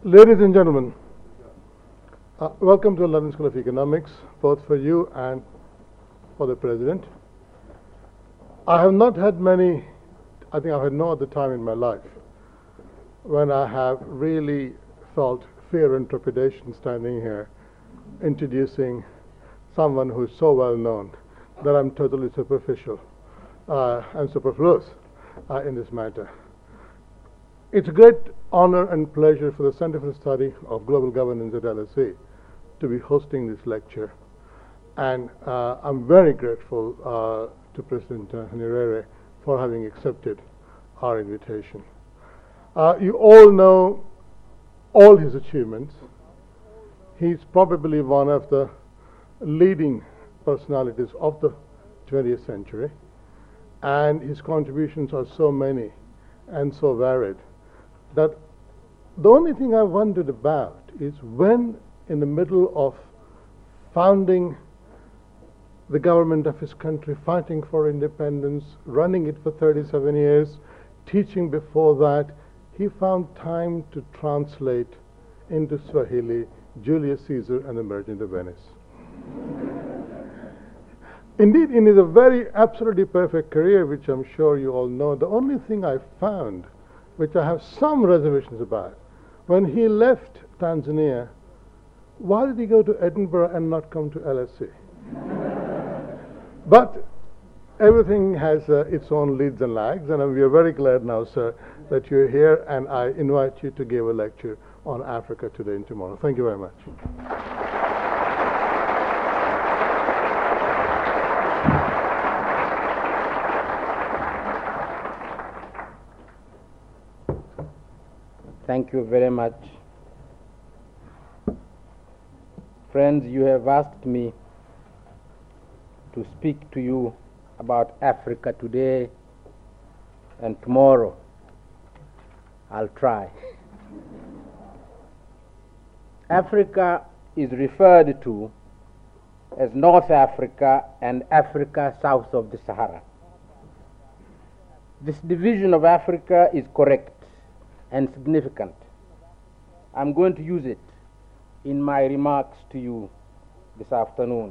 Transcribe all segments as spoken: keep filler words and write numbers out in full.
Ladies and gentlemen, uh, welcome to the London School of Economics, both for you and for the President. I have not had many, I think I've had no other time in my life when I have really felt fear and trepidation standing here introducing someone who is so well known that I'm totally superficial uh, and superfluous uh, in this matter. It's a great honor and pleasure for the Center for the Study of Global Governance at L S E to be hosting this lecture. And uh, I'm very grateful uh, to President uh, Nyerere for having accepted our invitation. Uh, you all know all his achievements. He's probably one of the leading personalities of the twentieth century, and his contributions are so many and so varied that the only thing I wondered about is when, in the middle of founding the government of his country, fighting for independence, running it for thirty-seven years, teaching before that, he found time to translate into Swahili Julius Caesar and the Merchant of Venice. Indeed, in his very absolutely perfect career, which I'm sure you all know, the only thing I found, which I have some reservations about, when he left Tanzania, why did he go to Edinburgh and not come to L S E? But everything has uh, its own leads and lags, and we are very glad now, sir, that you're here, and I invite you to give a lecture on Africa today and tomorrow. Thank you very much. Thank you very much. Friends, you have asked me to speak to you about Africa today and tomorrow. I'll try. Africa is referred to as North Africa and Africa south of the Sahara. This division of Africa is correct and significant. I'm going to use it in my remarks to you this afternoon.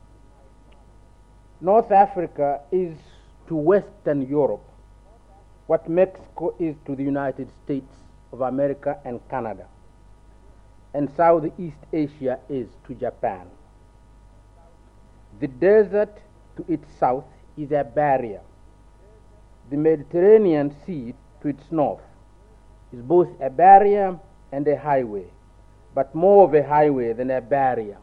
North Africa is to Western Europe what Mexico is to the United States of America and Canada, and Southeast Asia is to Japan. The desert to its south is a barrier. The Mediterranean Sea to its north is both a barrier and a highway, but more of a highway than a barrier.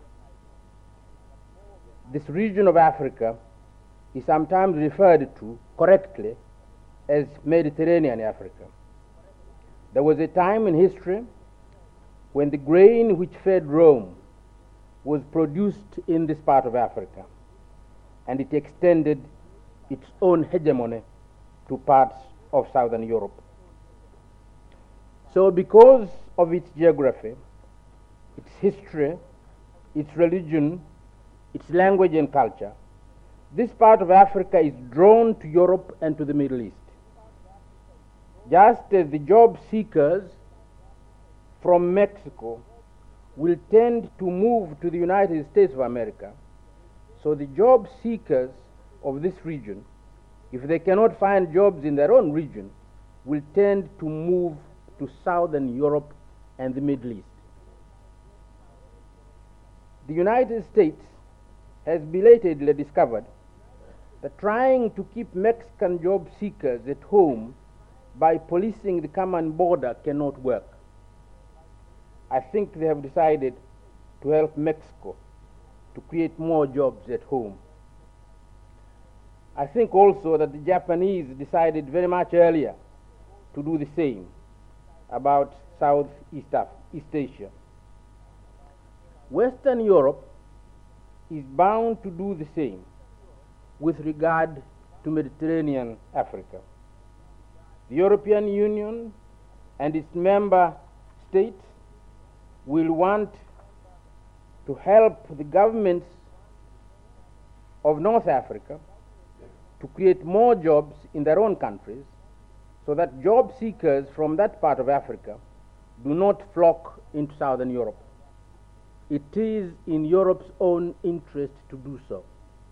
This region of Africa is sometimes referred to correctly as Mediterranean Africa. There was a time in history when the grain which fed Rome was produced in this part of Africa, and it extended its own hegemony to parts of southern Europe. So because of its geography, its history, its religion, its language and culture, this part of Africa is drawn to Europe and to the Middle East. Just as the job seekers from Mexico will tend to move to the United States of America, so the job seekers of this region, if they cannot find jobs in their own region, will tend to move to southern Europe and the Middle East. The United States has belatedly discovered that trying to keep Mexican job seekers at home by policing the common border cannot work. I think they have decided to help Mexico to create more jobs at home. I think also that the Japanese decided very much earlier to do the same about Southeast East Asia. Western Europe is bound to do the same with regard to Mediterranean Africa. The European Union and its member states will want to help the governments of North Africa to create more jobs in their own countries, so that job seekers from that part of Africa do not flock into Southern Europe. It is in Europe's own interest to do so.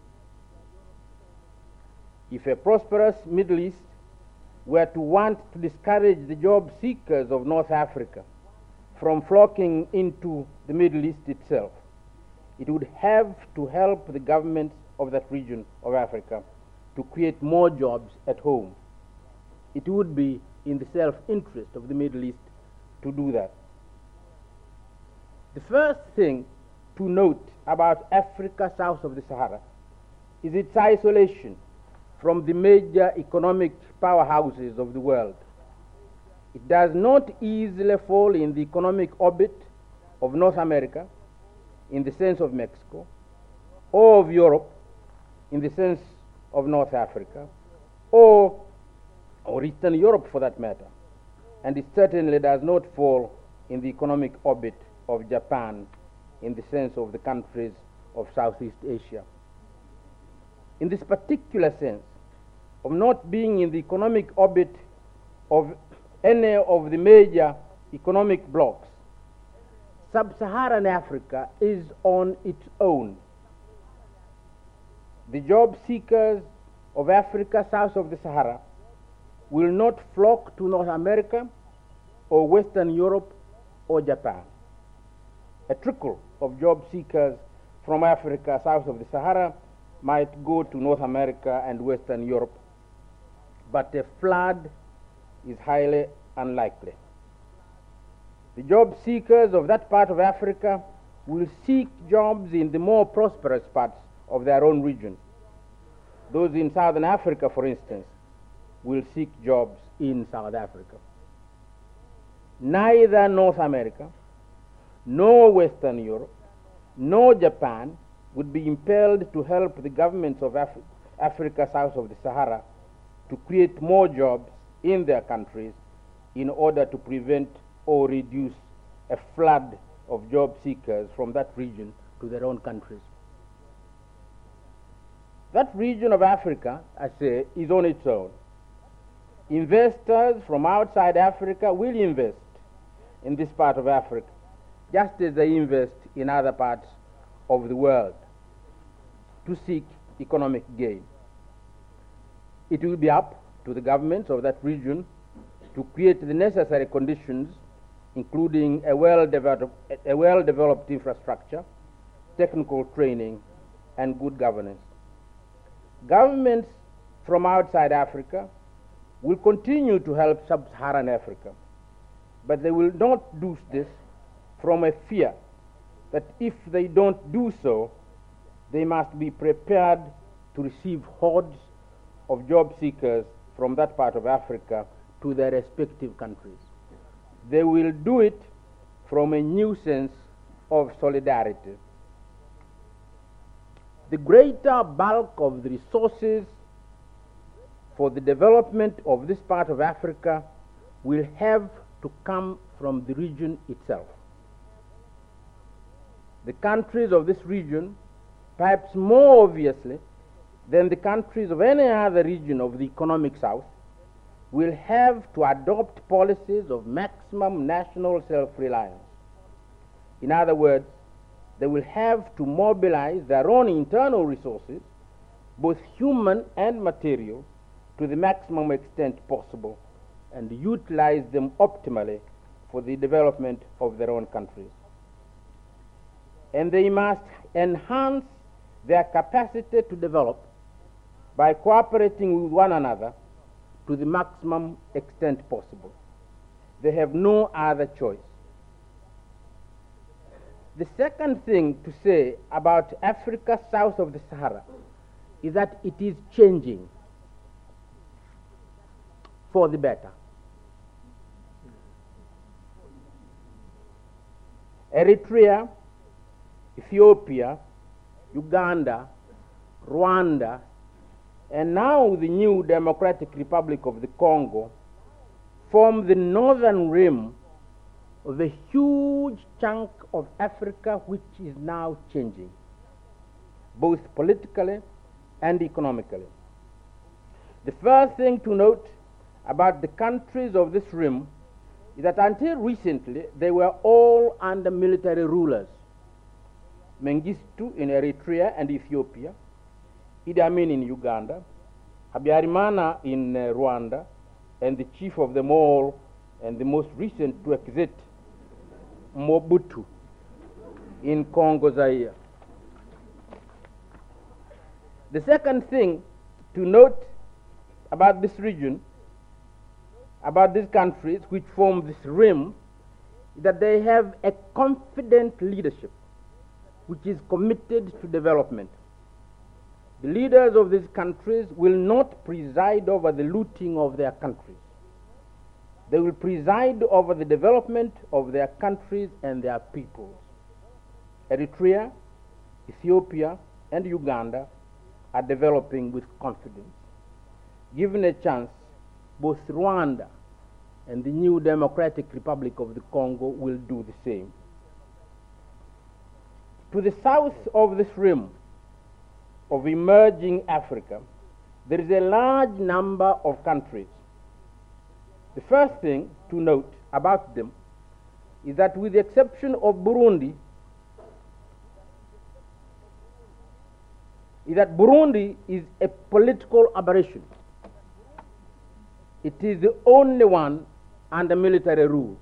If a prosperous Middle East were to want to discourage the job seekers of North Africa from flocking into the Middle East itself, it would have to help the governments of that region of Africa to create more jobs at home. It would be in the self-interest of the Middle East to do that. The first thing to note about Africa south of the Sahara is its isolation from the major economic powerhouses of the world. It does not easily fall in the economic orbit of North America in the sense of Mexico, or of Europe in the sense of North Africa, or, or Eastern Europe for that matter. And it certainly does not fall in the economic orbit of Japan in the sense of the countries of Southeast Asia. In this particular sense of not being in the economic orbit of any of the major economic blocs, Sub-Saharan Africa is on its own. The job seekers of Africa south of the Sahara will not flock to North America or Western Europe or Japan. A trickle of job seekers from Africa south of the Sahara might go to North America and Western Europe, but a flood is highly unlikely. The job seekers of that part of Africa will seek jobs in the more prosperous parts of their own region. Those in Southern Africa, for instance, will seek jobs in South Africa. Neither North America, nor Western Europe, nor Japan would be impelled to help the governments of Af- Africa south of the Sahara to create more jobs in their countries in order to prevent or reduce a flood of job seekers from that region to their own countries. That region of Africa, I say, is on its own. Investors from outside Africa will invest in this part of Africa, just as they invest in other parts of the world to seek economic gain. It will be up to the governments of that region to create the necessary conditions, including a well-developed, a well-developed infrastructure, technical training, and good governance. Governments from outside Africa will continue to help Sub-Saharan Africa, but they will not do this from a fear that if they don't do so, they must be prepared to receive hordes of job seekers from that part of Africa to their respective countries. They will do it from a new sense of solidarity. The greater bulk of the resources for the development of this part of Africa will have to come from the region itself. The countries of this region, perhaps more obviously than the countries of any other region of the economic South, will have to adopt policies of maximum national self-reliance. In other words, they will have to mobilize their own internal resources, both human and material, to the maximum extent possible and utilize them optimally for the development of their own countries. And they must enhance their capacity to develop by cooperating with one another to the maximum extent possible. They have no other choice. The second thing to say about Africa south of the Sahara is that it is changing for the better. Eritrea, Ethiopia, Uganda, Rwanda, and now the new Democratic Republic of the Congo form the northern rim of a huge chunk of Africa which is now changing, both politically and economically. The first thing to note about the countries of this rim is that until recently, they were all under military rulers. Mengistu in Eritrea and Ethiopia, Idi Amin in Uganda, Habyarimana in uh, Rwanda, and the chief of them all, and the most recent to exit, Mobutu in Congo Zaire. The second thing to note about this region, about these countries which form this rim, is that they have a confident leadership which is committed to development. The leaders of these countries will not preside over the looting of their countries. They will preside over the development of their countries and their peoples. Eritrea, Ethiopia, and Uganda are developing with confidence. Given a chance, both Rwanda and the new Democratic Republic of the Congo will do the same. To the south of this rim of emerging Africa, there is a large number of countries. The first thing to note about them is that, with the exception of Burundi, is that Burundi is a political aberration. It is the only one under military rule.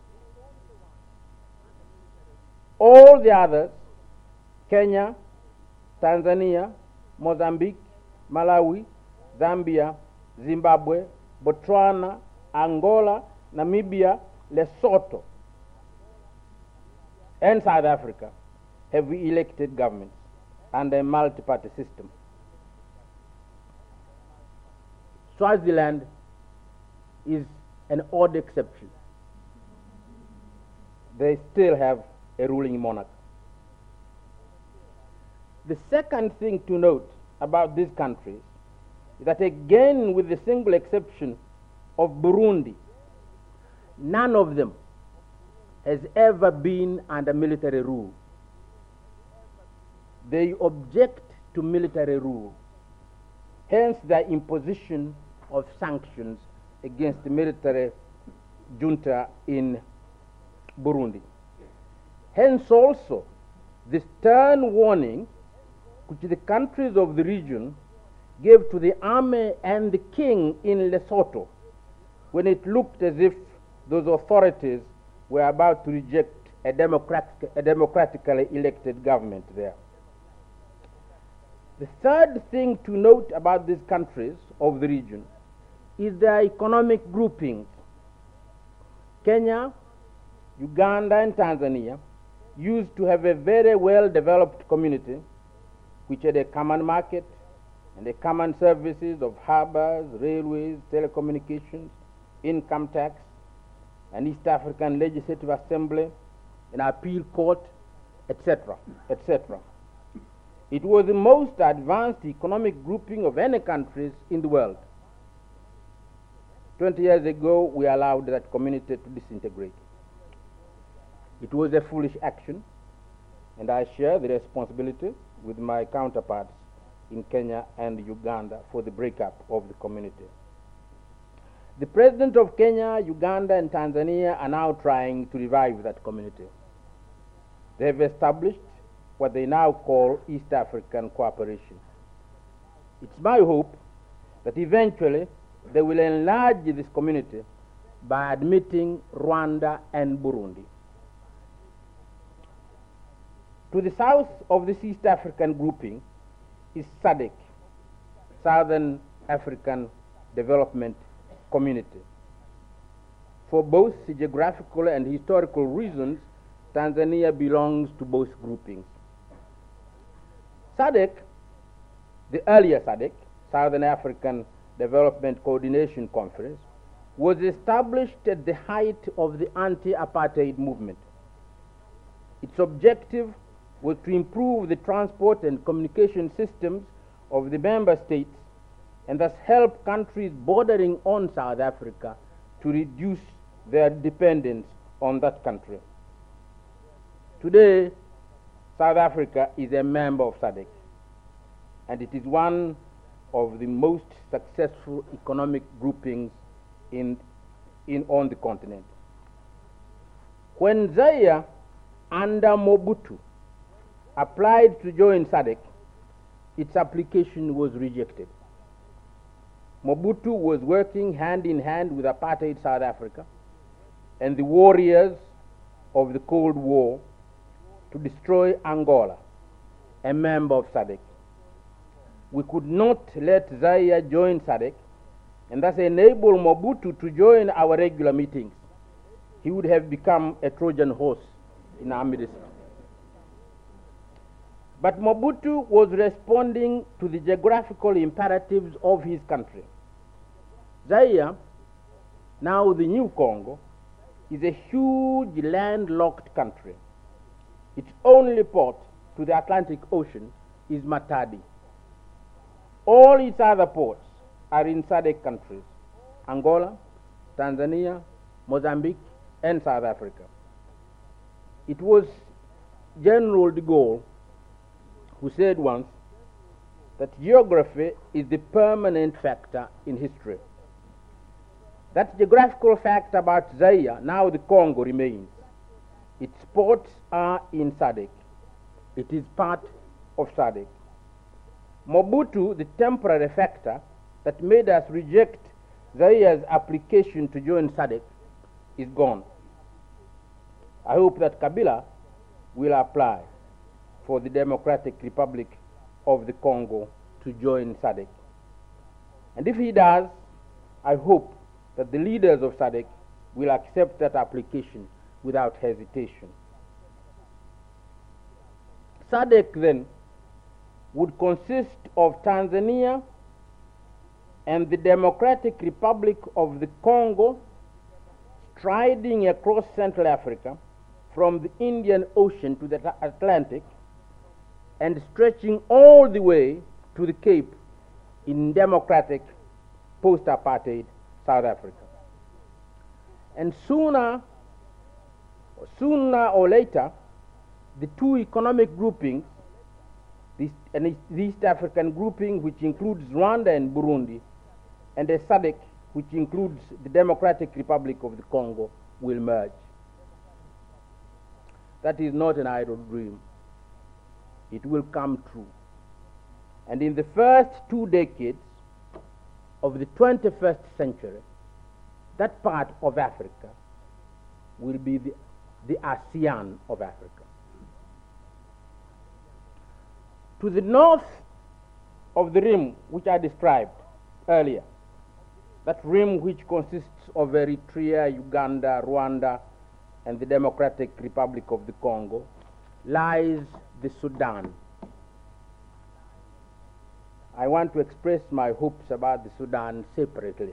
All the others, Kenya, Tanzania, Mozambique, Malawi, Zambia, Zimbabwe, Botswana, Angola, Namibia, Lesotho, and South Africa have elected governments under a multi-party system. Swaziland is an odd exception. They still have a ruling monarch. The second thing to note about these countries is that, again, with the single exception of Burundi, none of them has ever been under military rule. They object to military rule, hence the imposition of sanctions against the military junta in Burundi. Hence also the stern warning which the countries of the region gave to the army and the king in Lesotho when it looked as if those authorities were about to reject a, democratic, a democratically elected government there. The third thing to note about these countries of the region is their economic groupings. Kenya, Uganda, and Tanzania used to have a very well-developed community which had a common market and a common services of harbors, railways, telecommunications, income tax, an East African Legislative Assembly, an appeal court, et cetera, et cetera. It was the most advanced economic grouping of any countries in the world. Twenty years ago, we allowed that community to disintegrate. It was a foolish action, and I share the responsibility with my counterparts in Kenya and Uganda for the breakup of the community. The president of Kenya, Uganda, and Tanzania are now trying to revive that community. They have established what they now call East African Cooperation. It's my hope that eventually they will enlarge this community by admitting Rwanda and Burundi. To the south of this East African grouping is SADC, Southern African Development Community. For both geographical and historical reasons, Tanzania belongs to both groupings. SADC, the earlier SADC, Southern African Development Coordination Conference, was established at the height of the anti-apartheid movement. Its objective was to improve the transport and communication systems of the member states and thus help countries bordering on South Africa to reduce their dependence on that country. Today, South Africa is a member of SADC, and it is one of the most successful economic groupings in, in, on the continent. When Zaire, under Mobutu, applied to join SADC, its application was rejected. Mobutu was working hand in hand with apartheid South Africa and the warriors of the Cold War to destroy Angola, a member of SADC. We could not let Zaire join SADC and thus enable Mobutu to join our regular meetings. He would have become a Trojan horse in our midst. But Mobutu was responding to the geographical imperatives of his country. Zaire, now the new Congo, is a huge landlocked country. Its only port to the Atlantic Ocean is Matadi. All its other ports are in SADC countries: Angola, Tanzania, Mozambique, and South Africa. It was General de Gaulle who said once that geography is the permanent factor in history. That geographical fact about Zaire, now the Congo, remains. Its ports are in SADC. It is part of SADC. Mobutu, the temporary factor that made us reject Zaire's application to join SADC, is gone. I hope that Kabila will apply for the Democratic Republic of the Congo to join SADC. And if he does, I hope that the leaders of SADC will accept that application without hesitation. SADC then would consist of Tanzania and the Democratic Republic of the Congo striding across Central Africa from the Indian Ocean to the Atlantic and stretching all the way to the Cape in democratic post-apartheid South Africa. And sooner, sooner or later, the two economic groupings, this, an East African grouping which includes Rwanda and Burundi, and a SADC which includes the Democratic Republic of the Congo, will merge. That is not an idle dream. It will come true. And in the first two decades of the twenty-first century, that part of Africa will be the, the ASEAN of Africa. To the north of the rim which I described earlier, that rim which consists of Eritrea, Uganda, Rwanda, and the Democratic Republic of the Congo, lies the Sudan. I want to express my hopes about the Sudan separately.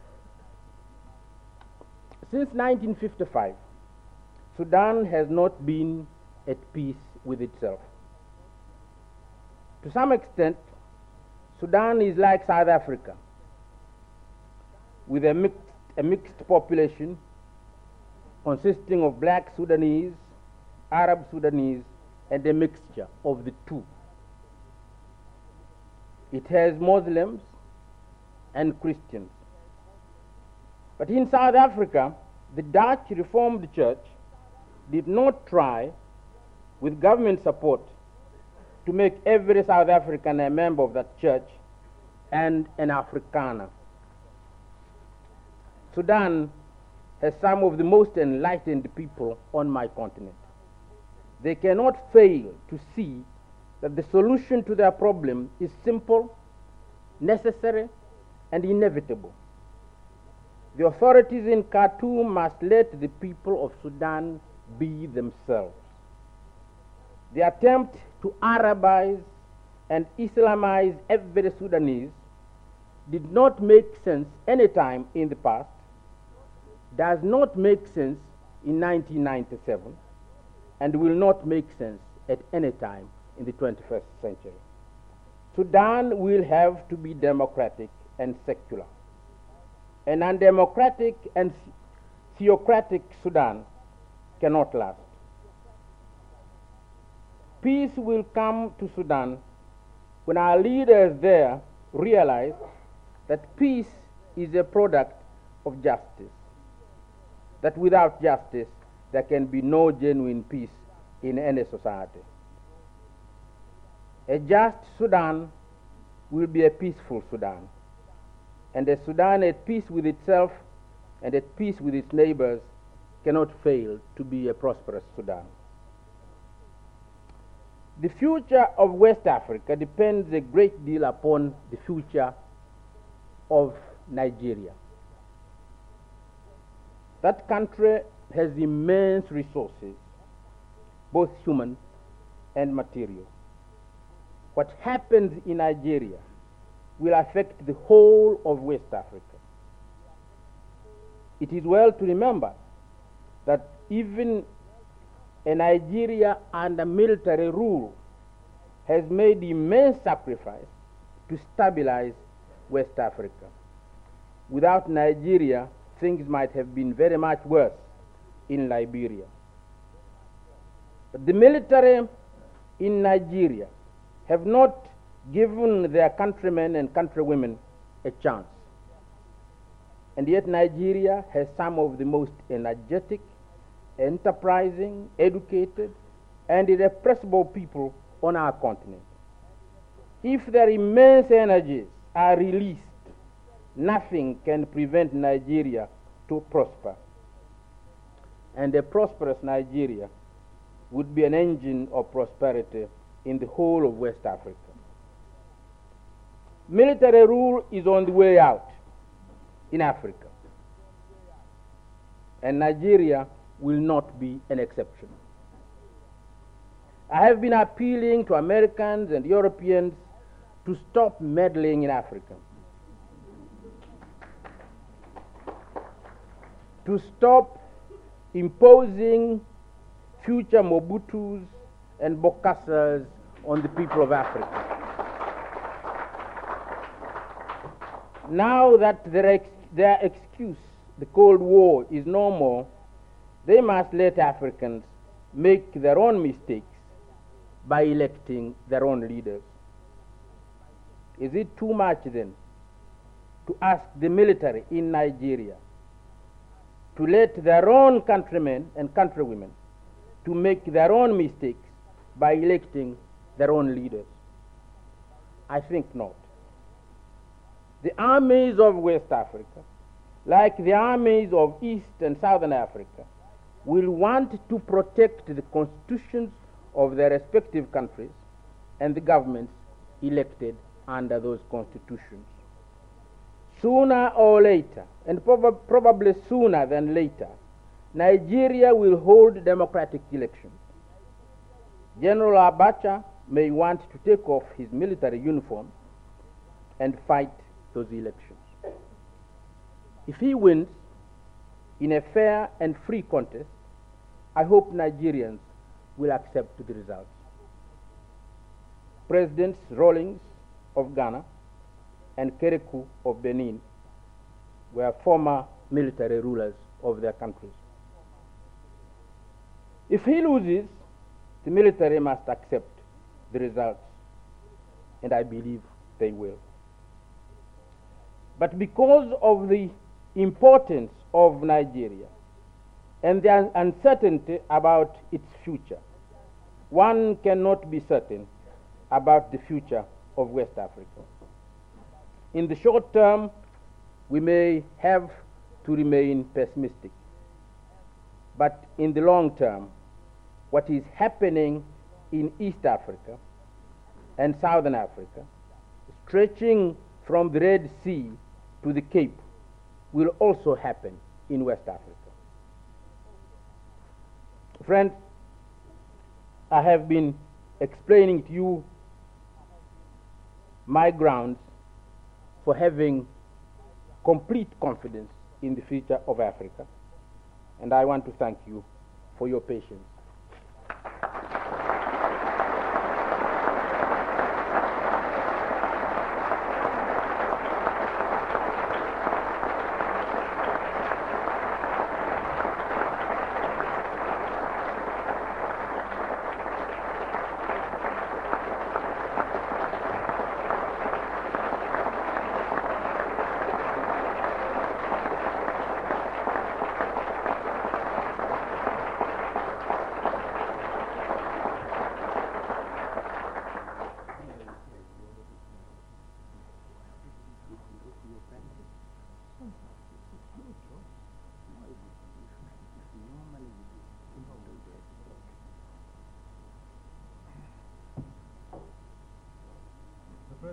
Since nineteen fifty-five, Sudan has not been at peace with itself. To some extent, Sudan is like South Africa, with a mixed, a mixed population consisting of black Sudanese, Arab Sudanese, and a mixture of the two. It has Muslims and Christians. But in South Africa, the Dutch Reformed Church did not try, with government support, to make every South African a member of that church and an Afrikaner. Sudan has some of the most enlightened people on my continent. They cannot fail to see that the solution to their problem is simple, necessary, and inevitable. The authorities in Khartoum must let the people of Sudan be themselves. The attempt to Arabize and Islamize every Sudanese did not make sense any time in the past, does not make sense in nineteen ninety-seven, and will not make sense at any time in the twenty-first century. Sudan will have to be democratic and secular. An undemocratic and theocratic Sudan cannot last. Peace will come to Sudan when our leaders there realize that peace is a product of justice, that without justice there can be no genuine peace in any society. A just Sudan will be a peaceful Sudan, and a Sudan at peace with itself and at peace with its neighbors cannot fail to be a prosperous Sudan. The future of West Africa depends a great deal upon the future of Nigeria. That country has immense resources, both human and material. What happens in Nigeria will affect the whole of West Africa. It is well to remember that even a Nigeria under military rule has made immense sacrifice to stabilize West Africa. Without Nigeria, things might have been very much worse in Liberia. But the military in Nigeria have not given their countrymen and countrywomen a chance. And yet Nigeria has some of the most energetic, enterprising, educated, and irrepressible people on our continent. If their immense energies are released, nothing can prevent Nigeria to prosper. And a prosperous Nigeria would be an engine of prosperity in the whole of West Africa. Military rule is on the way out in Africa, and Nigeria will not be an exception. I have been appealing to Americans and Europeans to stop meddling in Africa, to stop imposing future Mobutus and Bokassas on the people of Africa. Now that their, ex their excuse, the Cold War, is no more, they must let Africans make their own mistakes by electing their own leaders. Is it too much then to ask the military in Nigeria to let their own countrymen and countrywomen to make their own mistakes by electing their own leaders? I think not. The armies of West Africa, like the armies of East and Southern Africa, will want to protect the constitutions of their respective countries and the governments elected under those constitutions. Sooner or later, and prob probably sooner than later, Nigeria will hold democratic elections. General Abacha may want to take off his military uniform and fight those elections. If he wins in a fair and free contest, I hope Nigerians will accept the results. Presidents Rawlings of Ghana and Kerekou of Benin were former military rulers of their countries. If he loses, the military must accept the results, and I believe they will. But because of the importance of Nigeria and the uncertainty about its future, one cannot be certain about the future of West Africa. In the short term, we may have to remain pessimistic. But in the long term, what is happening in East Africa and Southern Africa, stretching from the Red Sea to the Cape, will also happen in West Africa. Friends, I have been explaining to you my grounds for having complete confidence in the future of Africa, and I want to thank you for your patience.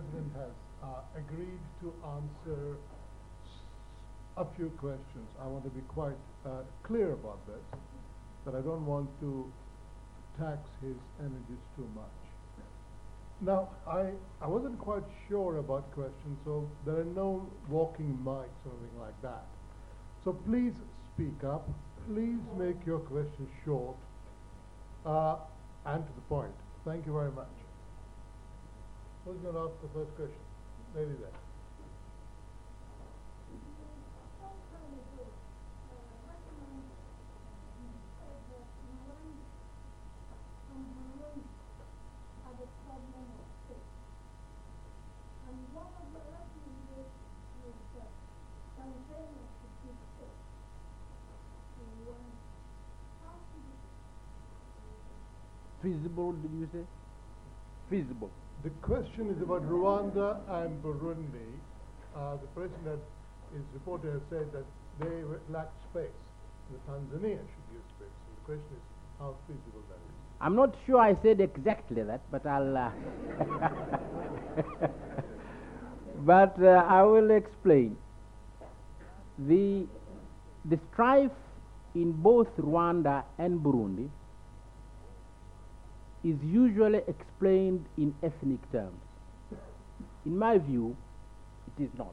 President has uh, agreed to answer a few questions. I want to be quite uh, clear about this, that I don't want to tax his energies too much. Now, I, I wasn't quite sure about questions, so there are no walking mics or anything like that. So please speak up. Please make your questions short uh, and to the point. Thank you very much. Who's going to ask the first question? Lady there. Feasible, did you say? Feasible. The question is about Rwanda and Burundi. Uh, the president, his reporter has said that they lack space. The Tanzania should use space. So the question is how feasible that is. I'm not sure I said exactly that, but I'll. Uh but uh, I will explain. The the strife in both Rwanda and Burundi is usually explained in ethnic terms. In my view, it is not.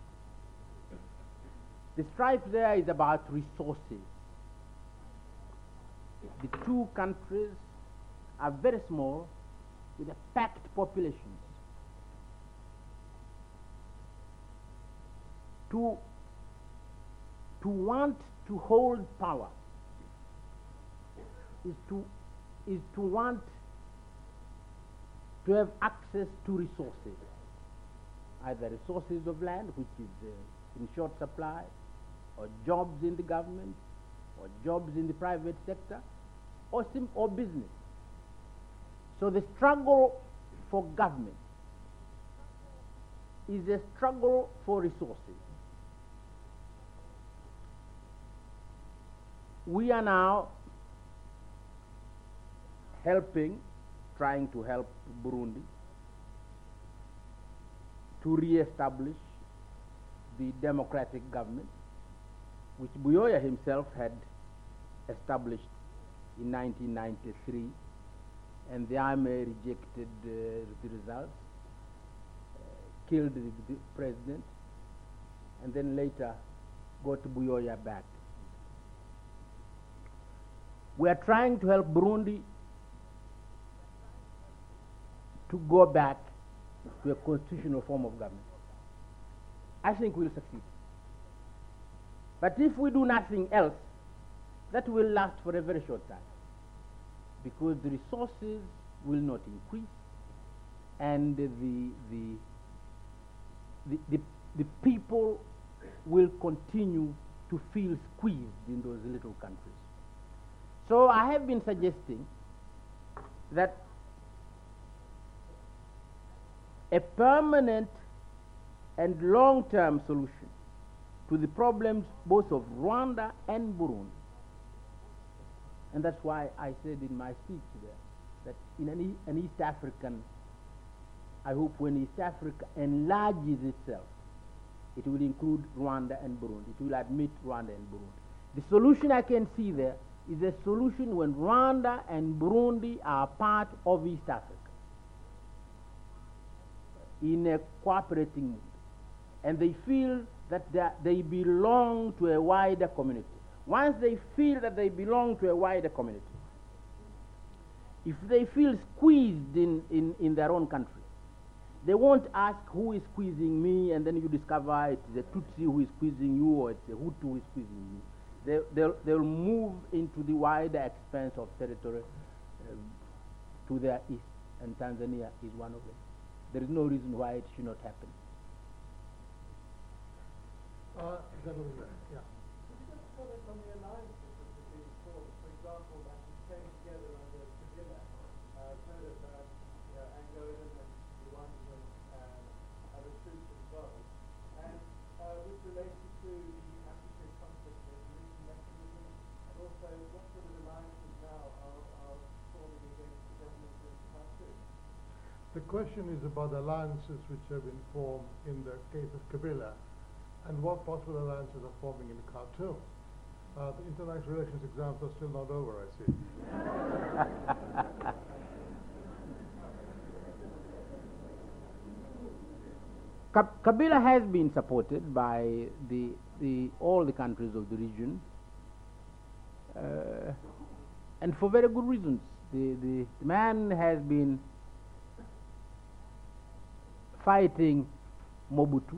The strife there is about resources. The two countries are very small with a packed populations. To, to want to hold power is to, is to want to have access to resources, either resources of land, which is uh, in short supply, or jobs in the government, or jobs in the private sector, or, sim or business. So the struggle for government is a struggle for resources. We are now helping, trying to help Burundi to re-establish the democratic government, which Buyoya himself had established in nineteen ninety-three, and the army rejected uh, the results, uh, killed the, the president, and then later got Buyoya back. We are trying to help Burundi to go back to a constitutional form of government. I think we'll succeed. But if we do nothing else, that will last for a very short time, because the resources will not increase, and the, the, the, the, the people will continue to feel squeezed in those little countries. So I have been suggesting that a permanent and long-term solution to the problems both of Rwanda and Burundi, and that's why I said in my speech there that in an, e an East African, I hope when East Africa enlarges itself, it will include Rwanda and Burundi. It will admit Rwanda and Burundi. The solution I can see there is a solution when Rwanda and Burundi are part of East Africa in a cooperating mood, and they feel that they, they belong to a wider community. Once they feel that they belong to a wider community, if they feel squeezed in, in, in their own country, they won't ask who is squeezing me, and then you discover it's a Tutsi who is squeezing you, or it's a Hutu who is squeezing you. They, they'll, they'll move into the wider expanse of territory um, to their east, and Tanzania is one of them. There is no reason why it should not happen. Uh, gentlemen, yeah. Could you just comment on the alliances that have been formed? For example, that we came together under Kabila, uh, heard of uh, you know, Angolan and Rwandan uh, other troops involved, and uh, with relation to the African conflict resolution mechanism, and also what sort of alliances now are, are forming against the government of Khartoum? The question is about alliances which have been formed in the case of Kabila and what possible alliances are forming in Khartoum. Uh, the international relations exams are still not over, I see. Kabila has been supported by the, the, all the countries of the region, uh, and for very good reasons. The, the, the man has been fighting Mobutu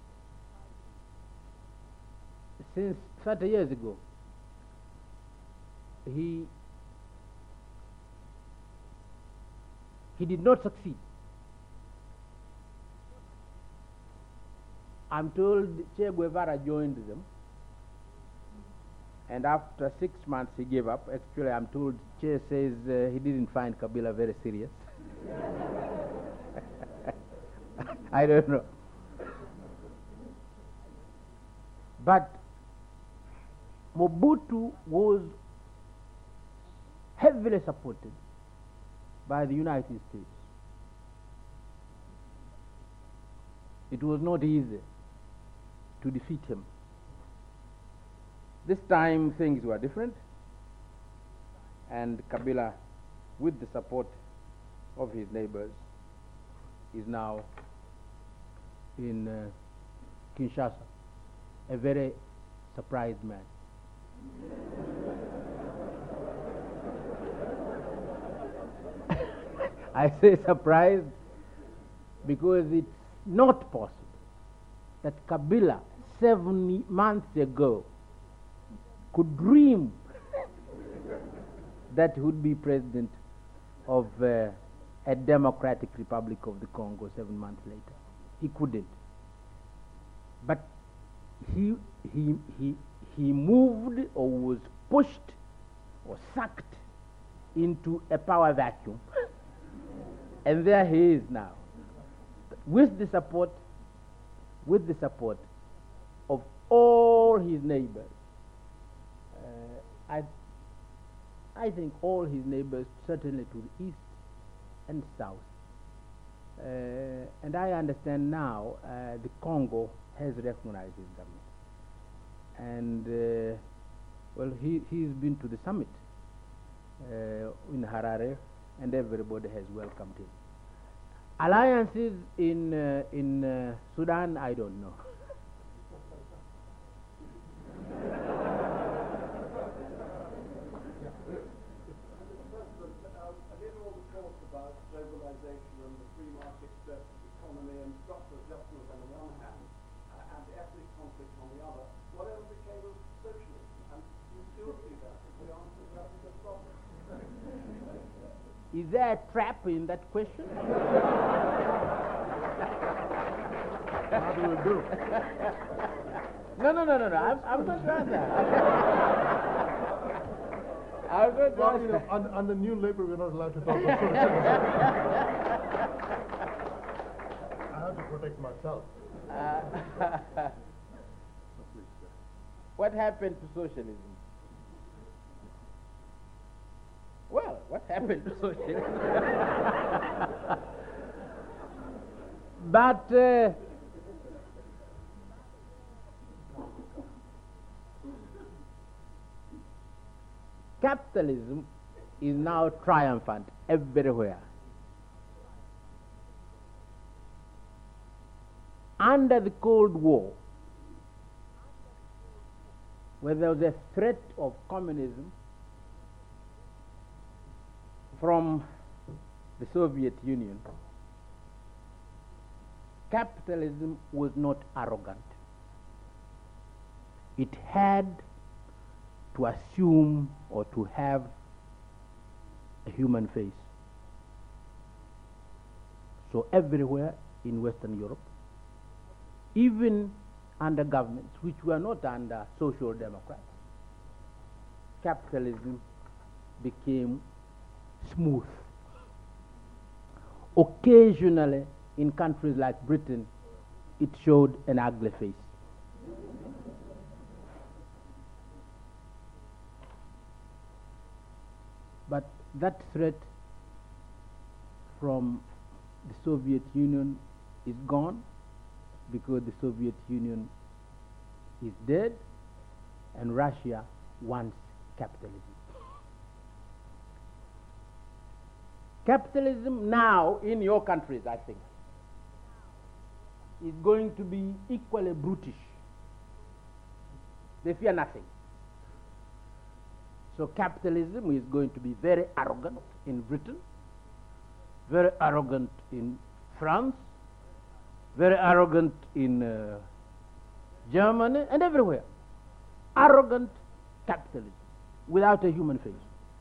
since thirty years ago. He, he did not succeed. I'm told Che Guevara joined them, and after six months he gave up. Actually, I'm told Che says uh, he didn't find Kabila very serious. I don't know. But Mobutu was heavily supported by the United States. It was not easy to defeat him. This time things were different, and Kabila, with the support of his neighbors, is now in uh, Kinshasa, a very surprised man. I say surprised because it's not possible that Kabila, seven months ago, could dream that he would be president of uh, a Democratic Republic of the Congo seven months later. He couldn't. But he, he, he, he moved or was pushed or sucked into a power vacuum. And there he is now, with the support, with the support of all his neighbors. Uh, I, I think all his neighbors, certainly to the east and south. Uh, and I understand now uh, the Congo has recognized his government. And, uh, well, he, he's been to the summit uh, in Harare, and everybody has welcomed him. Alliances in, uh, in uh, Sudan, I don't know. Globalization and the free market uh, economy and structural adjustment on the one hand, uh, and the ethnic conflict on the other, whatever became of socialism? And you still see that as the answer to Africa's problem. Is there a trap in that question? What do we do? No, no, no, no, no. I'm, I'm going to answer. I'm going to Well, you know, answer. under, under New Labour, we're not allowed to talk about socialism. I have to protect myself. Uh, what happened to socialism? Well, what happened to socialism? But uh, capitalism is now triumphant everywhere. Under the Cold War, where there was a threat of communism from the Soviet Union, capitalism was not arrogant. It had to assume or to have a human face. So everywhere in Western Europe, even under governments which were not under social democrats, capitalism became smooth. Occasionally, in countries like Britain, it showed an ugly face. But that threat from the Soviet Union is gone, because the Soviet Union is dead, and Russia wants capitalism. Capitalism now in your countries, I think, is going to be equally brutish. They fear nothing. So capitalism is going to be very arrogant in Britain, very arrogant in France, very arrogant in uh, Germany, and everywhere. Arrogant capitalism without a human face.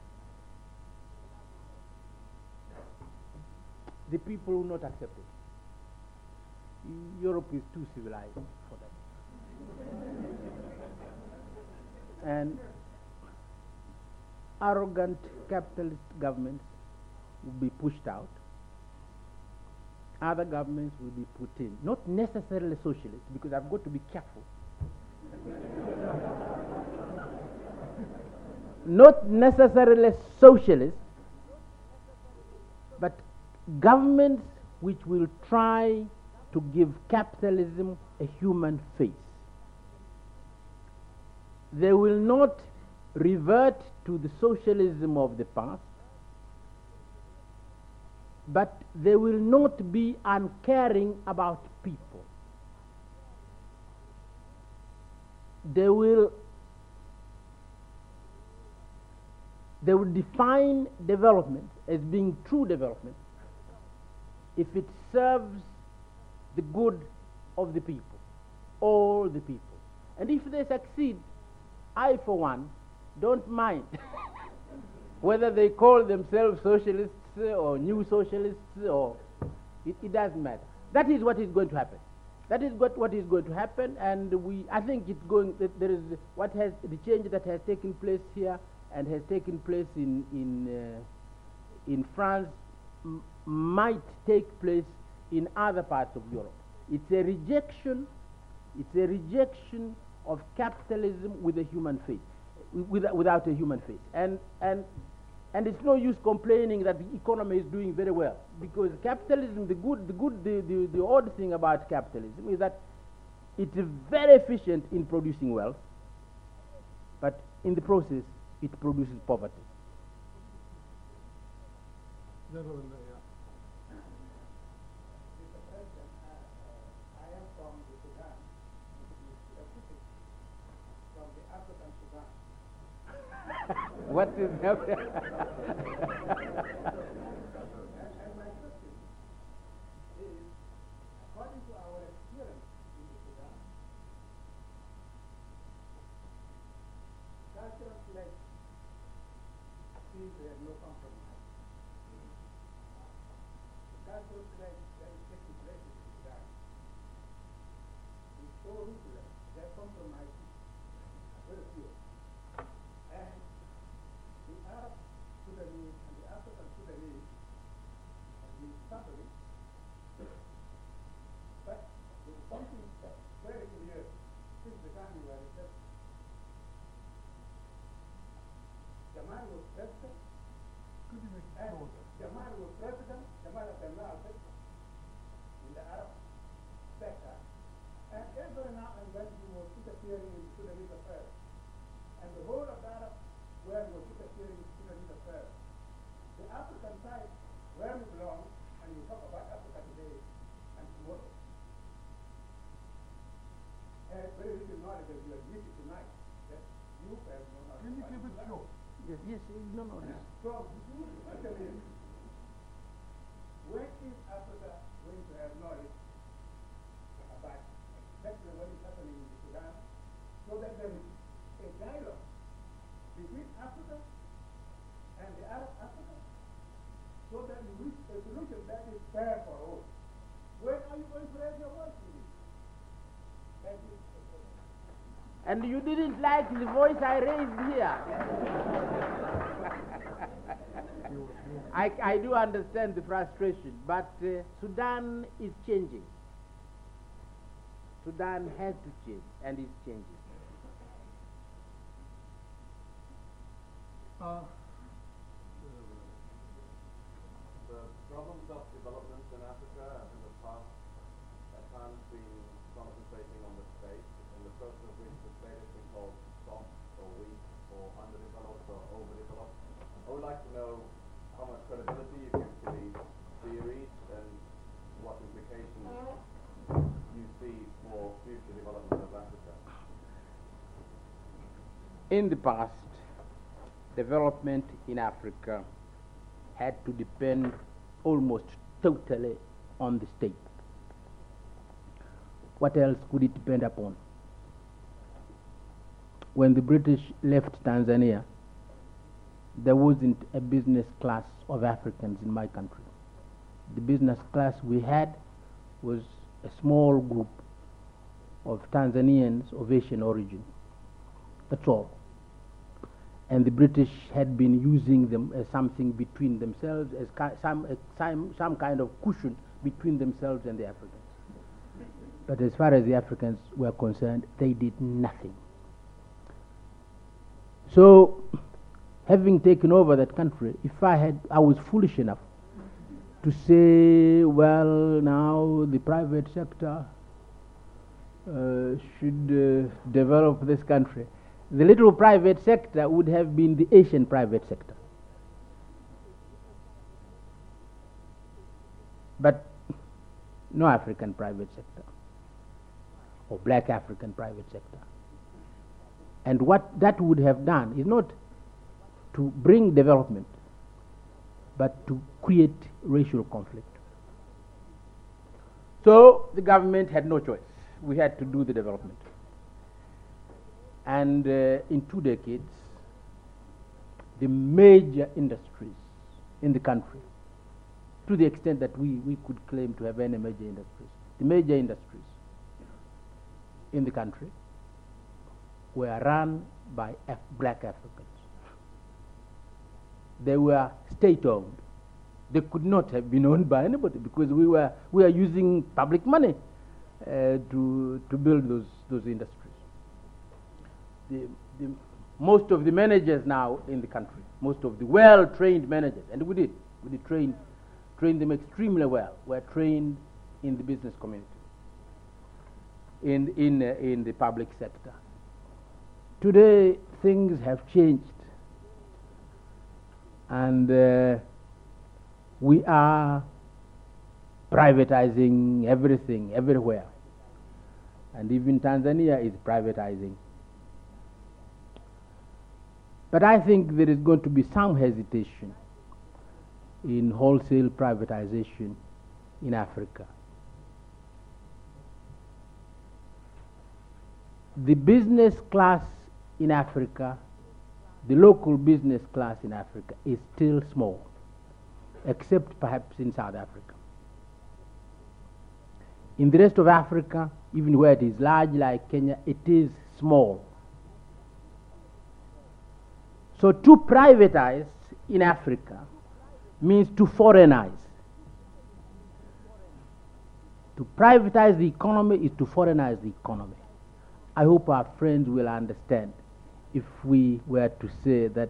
The people will not accept it. Europe is too civilized for that. And arrogant capitalist governments will be pushed out. Other governments will be put in. Not necessarily socialist, because I've got to be careful. Not necessarily socialist, but governments which will try to give capitalism a human face. They will not revert to the socialism of the past, but they will not be uncaring about people. They will they will define development as being true development if it serves the good of the people, all the people. And if they succeed, I, for one, don't mind whether they call themselves socialists or new socialists, or it, it doesn't matter. That is what is going to happen. That is what, what is going to happen, and we, I think it's going, there is what has, the change that has taken place here and has taken place in, in, uh, in France m might take place in other parts of Europe. It's a rejection, it's a rejection of capitalism with a human face, with, without a human face. And, and, and it's no use complaining that the economy is doing very well, because capitalism, the good, the, good, the, the, the odd thing about capitalism is that it is very efficient in producing wealth, but in the process, it produces poverty. Gentlemen, uh, yeah. Mister President, uh, uh, I am from the Sudan, specific from the African Sudan. What is that? And, and my question is, according to our experience in the Sudan, cultural pledge seems there is no compromise. The cultural pledge that is taking place in the Sudan is so ruthless that compromises are very few. And the Arab Sudanese and the African Sudanese have been suffering, but there is something very clear since the time we were just Jamal was president. Could you make it And shorter? Jamal was president, Jamal Abdullah Al-Fayed, in the Arab sector. And every now and then he was interfering in Sudanese affairs. And the whole of the Arab world was interfering in Sudanese affairs. The African side, where we belong, and we talk about Africa today and tomorrow, has very little knowledge, as you admitted tonight, that you have no knowledge. Can you about keep it Islam. short? Yes, yes, no, no, no. So, question is, when is Africa going to have knowledge about exactly what is happening in the Sudan, so that there is a dialogue between Africa and the Arab Africa, so that we reach a solution that is fair for all? When are you going to raise your voice in this? Thank you. And you didn't like the voice I raised here. I, I do understand the frustration, but uh, Sudan is changing. Sudan has to change, and is changing. Uh, The problems of development in Africa have in the past at times been concentrating on the state, in the process of which the state has been called soft or weak or underdeveloped or overdeveloped. I would like to know how much credibility you give to these theories and what implications you see for future development of Africa. In the past, development in Africa had to depend almost totally on the state. What else could it depend upon? When the British left Tanzania, there wasn't a business class of Africans in my country. The business class we had was a small group of Tanzanians of Asian origin. That's all. And the British had been using them as something between themselves, as ki some, uh, some, some kind of cushion between themselves and the Africans. But as far as the Africans were concerned, they did nothing. So, having taken over that country, if I had, I was foolish enough to say, well, now the private sector uh, should uh, develop this country. The little private sector would have been the Asian private sector. But no African private sector or black African private sector. And what that would have done is not to bring development, but to create racial conflict. So the government had no choice. We had to do the development. And uh, in two decades, the major industries in the country, to the extent that we, we could claim to have any major industries, the major industries in the country were run by Af black Africans. They were state-owned. They could not have been owned by anybody because we were, we are using public money uh, to, to build those, those industries. The, the, most of the managers now in the country, most of the well-trained managers, and we did, we did train, train them extremely well, were trained in the business community, in, in, uh, in the public sector. Today, things have changed, and uh, we are privatizing everything, everywhere, and even Tanzania is privatizing. But I think there is going to be some hesitation in wholesale privatization in Africa. The business class in Africa, the local business class in Africa is still small, except perhaps in South Africa. In the rest of Africa, even where it is large like Kenya, it is small. So to privatize in Africa means to foreignize. To privatize the economy is to foreignize the economy. I hope our friends will understand if we were to say that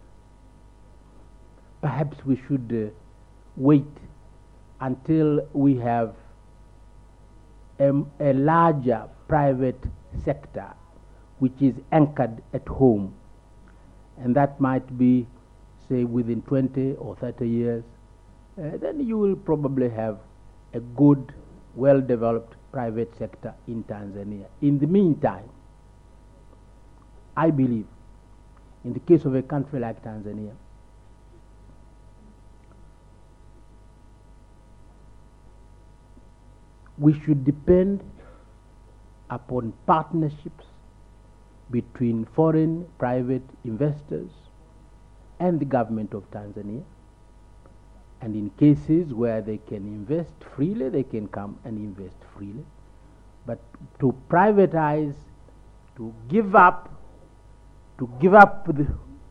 perhaps we should uh, wait until we have a, a larger private sector which is anchored at home. And that might be, say, within twenty or thirty years, uh, then you will probably have a good, well-developed private sector in Tanzania. In the meantime, I believe, in the case of a country like Tanzania, we should depend upon partnerships between foreign private investors and the government of Tanzania. And in cases where they can invest freely, they can come and invest freely. But to privatize, to give up, to give up the,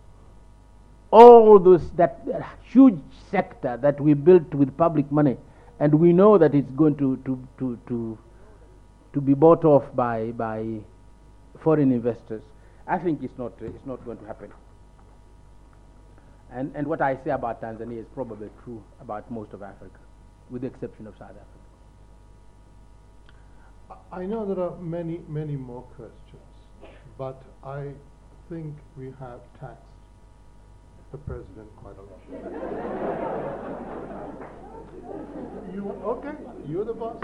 all those, that uh, huge sector that we built with public money, and we know that it's going to, to, to, to, to be bought off by, by foreign investors, I think it's not, it's not going to happen. And, and what I say about Tanzania is probably true about most of Africa. with the exception of South Africa. I know there are many, many more questions, but I think we have taxed the president quite a lot. You, okay, you're the boss.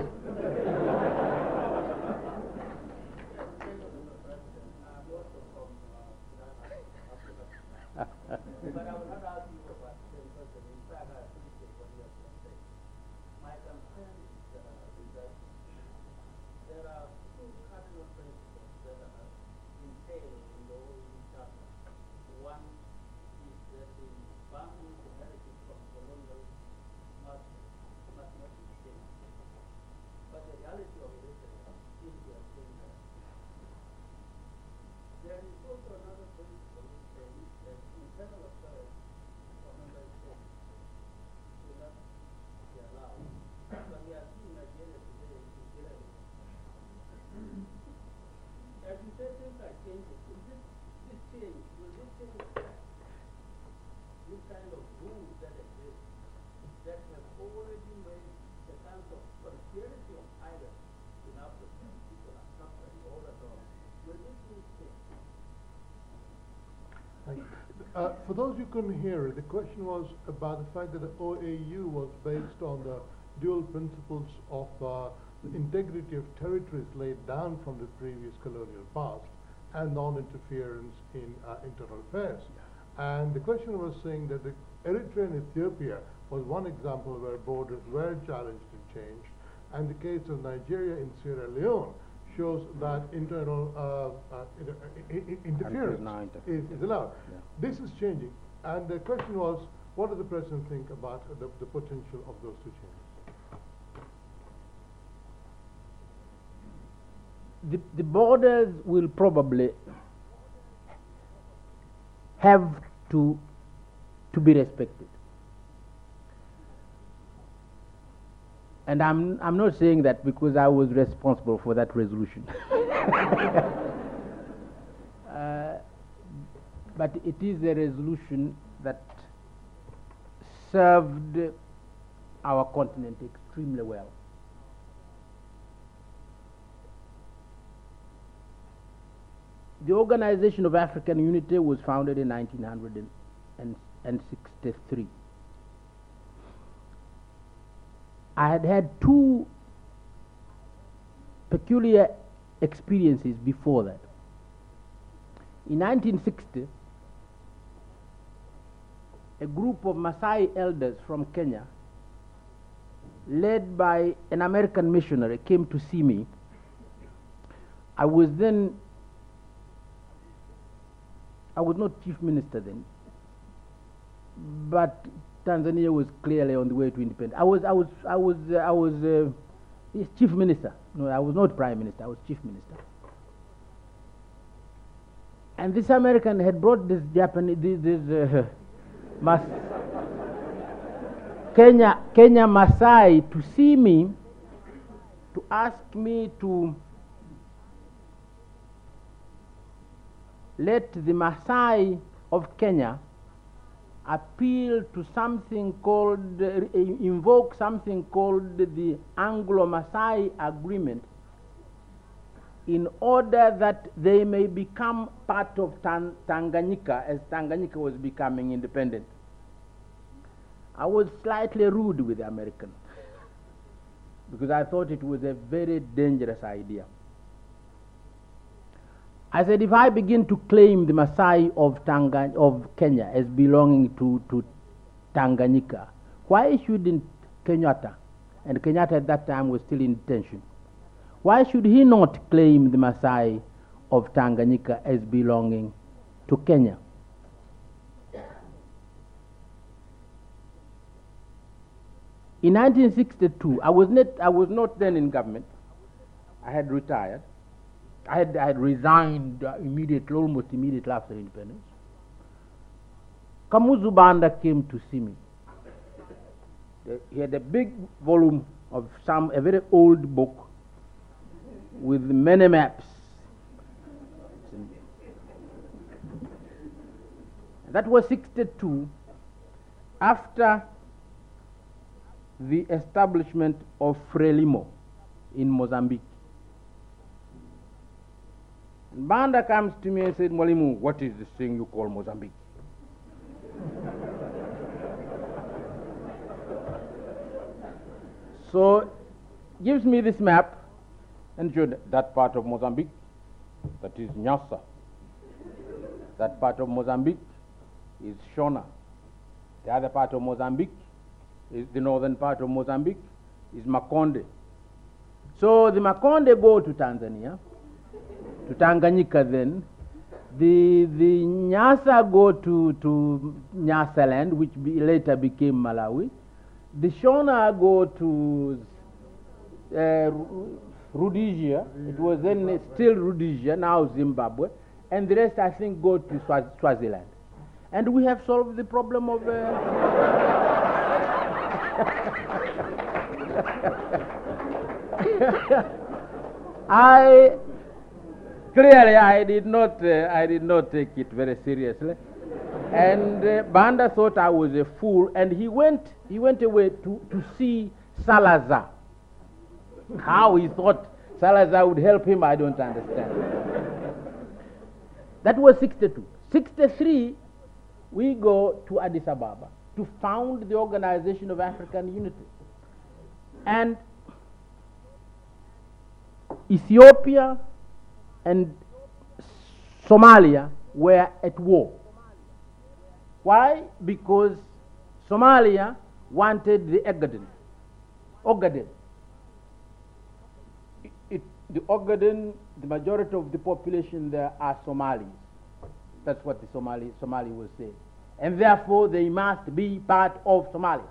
But I will not ask you about the same person. In fact, I appreciate what you have just said. My concern is, uh, is that there are two cardinal principles that are entailed in the O A U Charter. One is that the boundaries inherited from colonial must, must not be changed. But the reality of it is that India changed that. There is also another principle which says that internal affairs for member states will not be allowed. But we are seeing Nigeria today is dealing with it. As you say, things are changing. Will this, this change, will this change affect this kind of rules that exist that have already made the kind of conspiracy of tyrants in Africa? People are suffering all at all. Will this change? Uh, for those who couldn't hear it, the question was about the fact that the O A U was based on the dual principles of uh, the integrity of territories laid down from the previous colonial past and non-interference in uh, internal affairs. And the question was saying that the Eritrea and Ethiopia was one example where borders were challenged and changed, and the case of Nigeria and Sierra Leone shows that internal uh, uh, inter I I interference is, is allowed. Yeah. This is changing, and the question was, what does the president think about uh, the, the potential of those two changes? The, the borders will probably have to, to be respected. And I'm, I'm not saying that because I was responsible for that resolution. uh, but it is a resolution that served our continent extremely well. The Organization of African Unity was founded in nineteen sixty-three. I had had two peculiar experiences before that. In nineteen sixty, a group of Maasai elders from Kenya, led by an American missionary, came to see me. I was then, I was not chief minister then, but Tanzania was clearly on the way to independence. I was, I was, I was, uh, I was uh, chief minister. No, I was not prime minister. I was chief minister. And this American had brought this Japanese, this, this uh, Mas Kenya, Kenya Maasai to see me, to ask me to let the Maasai of Kenya appeal to something called, uh, invoke something called the Anglo-Maasai Agreement in order that they may become part of Tan Tanganyika as Tanganyika was becoming independent. I was slightly rude with the American because I thought it was a very dangerous idea. I said, if I begin to claim the Maasai of, Tanga of Kenya as belonging to, to Tanganyika, why shouldn't Kenyatta, and Kenyatta at that time was still in detention, why should he not claim the Maasai of Tanganyika as belonging to Kenya? In nineteen sixty-two, I was not, I was not then in government. I had retired. I had, I had resigned uh, immediately, almost immediately after independence. Kamuzu Banda came to see me. He had a big volume of some, a very old book with many maps. That was sixty-two, after the establishment of Frelimo in Mozambique. And Banda comes to me and said, Mwalimu, what is this thing you call Mozambique? So gives me this map and showed that part of Mozambique, that is Nyassa. That part of Mozambique is Shona. The other part of Mozambique is the northern part of Mozambique is Makonde. So the Makonde go to Tanzania, to Tanganyika then. The the Nyasa go to, to Nyasa land, which be, later became Malawi. The Shona go to uh, Rhodesia. It was then still Rhodesia, now Zimbabwe. And the rest, I think, go to Swaz Swaziland. And we have solved the problem of... Uh I... Clearly, I did not, uh, I did not take it very seriously. And uh, Banda thought I was a fool, and he went, he went away to, to see Salazar. How he thought Salazar would help him, I don't understand. That was sixty-two. sixty-three, we go to Addis Ababa to found the Organization of African Unity. And Ethiopia and Somalia were at war. Why? Because Somalia wanted the Ogaden. Ogaden. It, it, the Ogaden, the majority of the population there are Somalis. That's what the Somali, Somali was saying. And therefore they must be part of Somalia.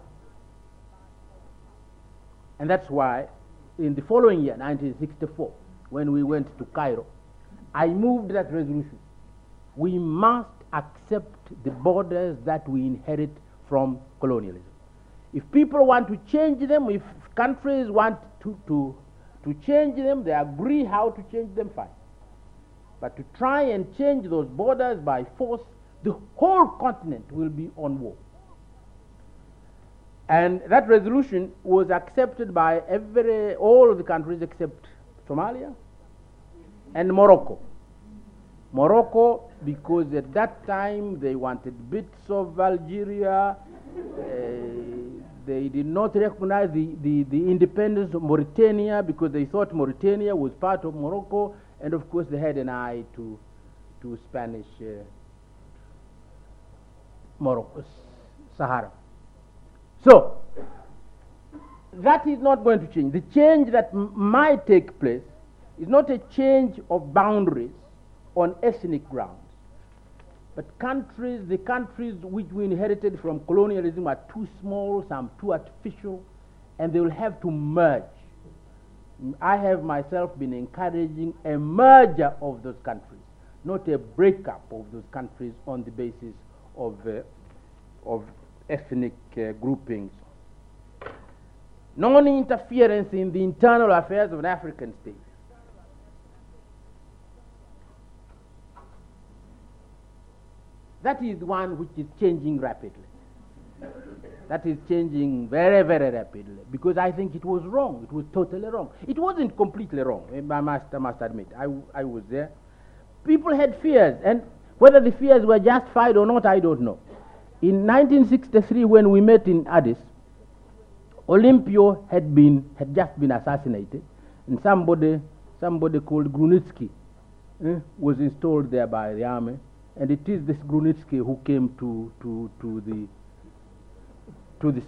And that's why in the following year, nineteen sixty-four, when we went to Cairo, I moved that resolution. We must accept the borders that we inherit from colonialism. If people want to change them, if countries want to, to, to change them, they agree how to change them, fine. But to try and change those borders by force, the whole continent will be on war. And that resolution was accepted by every, all of the countries except Somalia and Morocco. Morocco, because at that time they wanted bits of Algeria, uh, they did not recognize the, the, the independence of Mauritania because they thought Mauritania was part of Morocco, and of course they had an eye to, to Spanish uh, Morocco, Sahara. So, that is not going to change. The change that m might take place is not a change of boundaries on ethnic grounds. But countries, the countries which we inherited from colonialism are too small, some too artificial, and they will have to merge. I have myself been encouraging a merger of those countries, not a breakup of those countries on the basis of, uh, of ethnic uh, groupings. Non-interference in the internal affairs of an African state. That is one which is changing rapidly. That is changing very, very rapidly, because I think it was wrong. It was totally wrong. It wasn't completely wrong, I must, I must admit. I, I was there. People had fears, and whether the fears were justified or not, I don't know. In nineteen sixty-three, when we met in Addis, Olympio had been had just been assassinated, and somebody somebody called Grunitsky eh, was installed there by the army, and it is this Grunitsky who came to to to the to the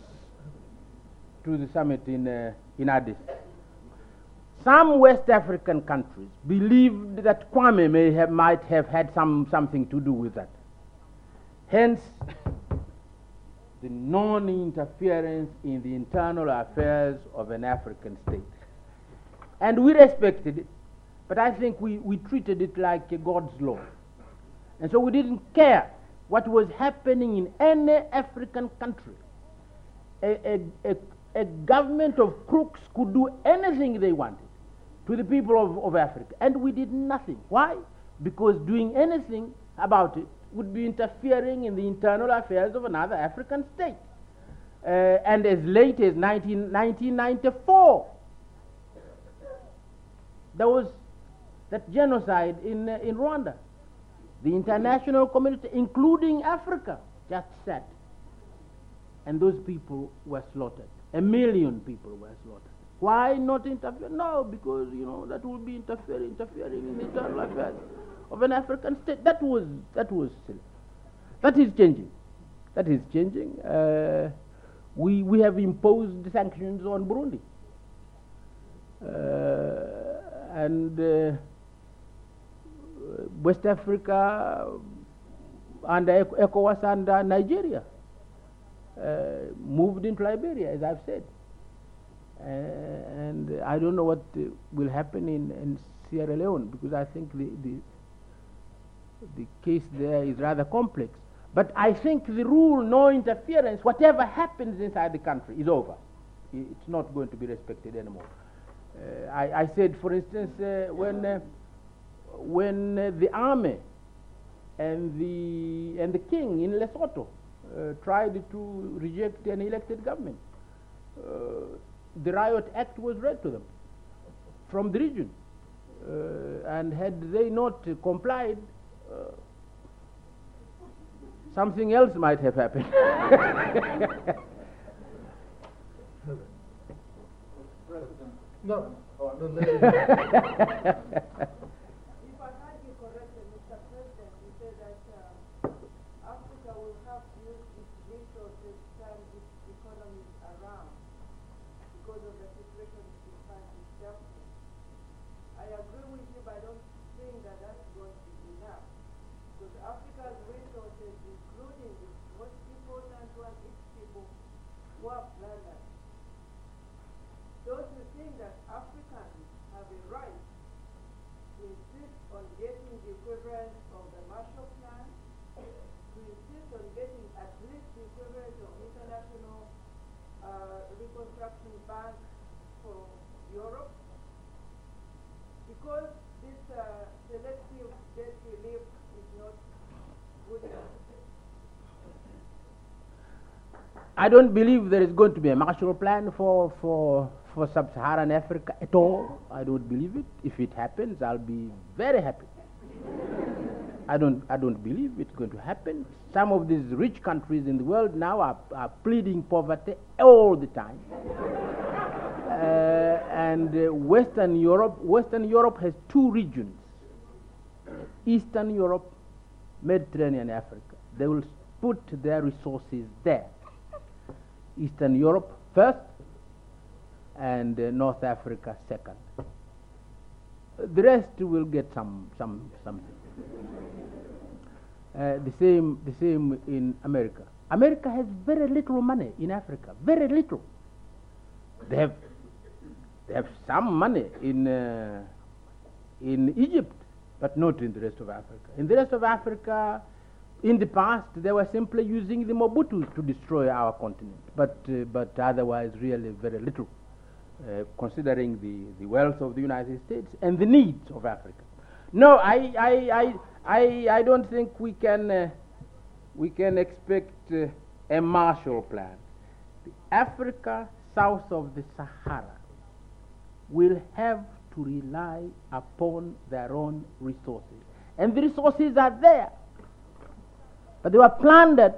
to the summit in uh, in Addis. Some West African countries believed that Kwame may have might have had some something to do with that. Hence, the non-interference in the internal affairs of an African state. And we respected it, but I think we, we treated it like a God's law. And so we didn't care what was happening in any African country. A, a, a, a government of crooks could do anything they wanted to the people of, of Africa, and we did nothing. Why? Because doing anything about it would be interfering in the internal affairs of another African state. uh, and as late as nineteen ninety-four, there was that genocide in, uh, in Rwanda. The international community, including Africa, just sat. And those people were slaughtered. A million people were slaughtered. Why not interfere? No, because, you know, that would be interfering, interfering in the internal affairs of an African state. That was, that was silly. That is changing. That is changing. Uh, we, we have imposed sanctions on Burundi. Uh, and uh, West Africa under ECOWAS and uh, Nigeria uh, moved into Liberia, as I've said. Uh, and I don't know what uh, will happen in, in Sierra Leone, because I think the, the, the case there is rather complex. But I think the rule, no interference, whatever happens inside the country is over. It's not going to be respected anymore. Uh, I, I said, for instance, uh, when uh, when uh, the army and the and the king in Lesotho uh, tried to reject an elected government, uh, the riot act was read to them from the region, uh, and had they not uh, complied, uh, something else might have happened. President. No. Oh, no, I'm lady. If I heard you correctly, Mister President, you said that uh, Africa will have to use its resources to turn its economy around because of the situation it finds itself in. I agree with you, but I don't think that that's going to be enough. Because Africa's resources, including its most important one, its people, who are planners. Those who think that Africans have a right to insist on getting the equivalent of the Marshall Plan, to insist on getting at least the equivalent of International uh, Reconstruction Bank for Europe, because this uh, selective debt relief is not good enough. I don't believe there is going to be a Marshall Plan for, for, for sub-Saharan Africa at all. I don't believe it. If it happens, I'll be very happy. I don't, I don't believe it's going to happen. Some of these rich countries in the world now are, are pleading poverty all the time. uh, and uh, Western Europe, Western Europe has two regions: Eastern Europe, Mediterranean Africa. They will put their resources there. Eastern Europe first, and uh, North Africa second. The rest will get some, some, something. Uh, the same, the same in America. America has very little money in Africa, very little. They have, they have some money in uh, in Egypt, but not in the rest of Africa. In the rest of Africa, in the past, they were simply using the Mobutus to destroy our continent, but uh, but otherwise, really very little, uh, considering the, the wealth of the United States and the needs of Africa. No, I I I I, I don't think we can uh, we can expect uh, a Marshall Plan. The Africa south of the Sahara will have to rely upon their own resources, and the resources are there. But they were plundered.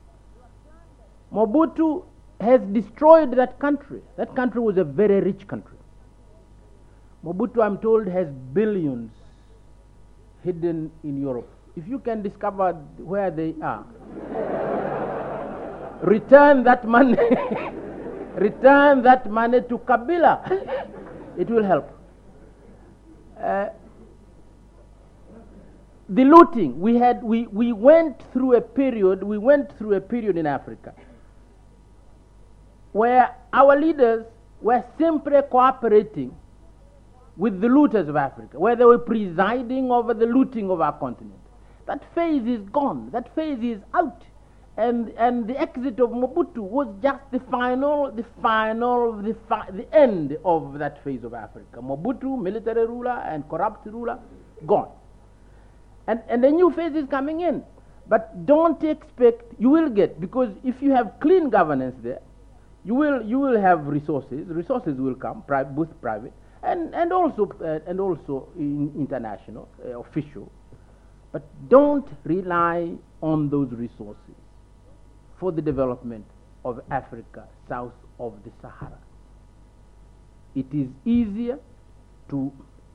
Mobutu has destroyed that country. That country was a very rich country. Mobutu, I'm told, has billions hidden in Europe. If you can discover where they are, return that money, return that money to Kabila. It will help. Uh, The looting, we had, we, we went through a period, we went through a period in Africa where our leaders were simply cooperating with the looters of Africa, where they were presiding over the looting of our continent. That phase is gone, that phase is out. And, and the exit of Mobutu was just the final, the final, the, fi the end of that phase of Africa. Mobutu, military ruler and corrupt ruler, gone. And, and a new phase is coming in. But don't expect, you will get, because if you have clean governance there, You will, you will have resources. Resources will come, pri both private and, and also, uh, and also in international, uh, official. But don't rely on those resources for the development of Africa south of the Sahara. It is easier to,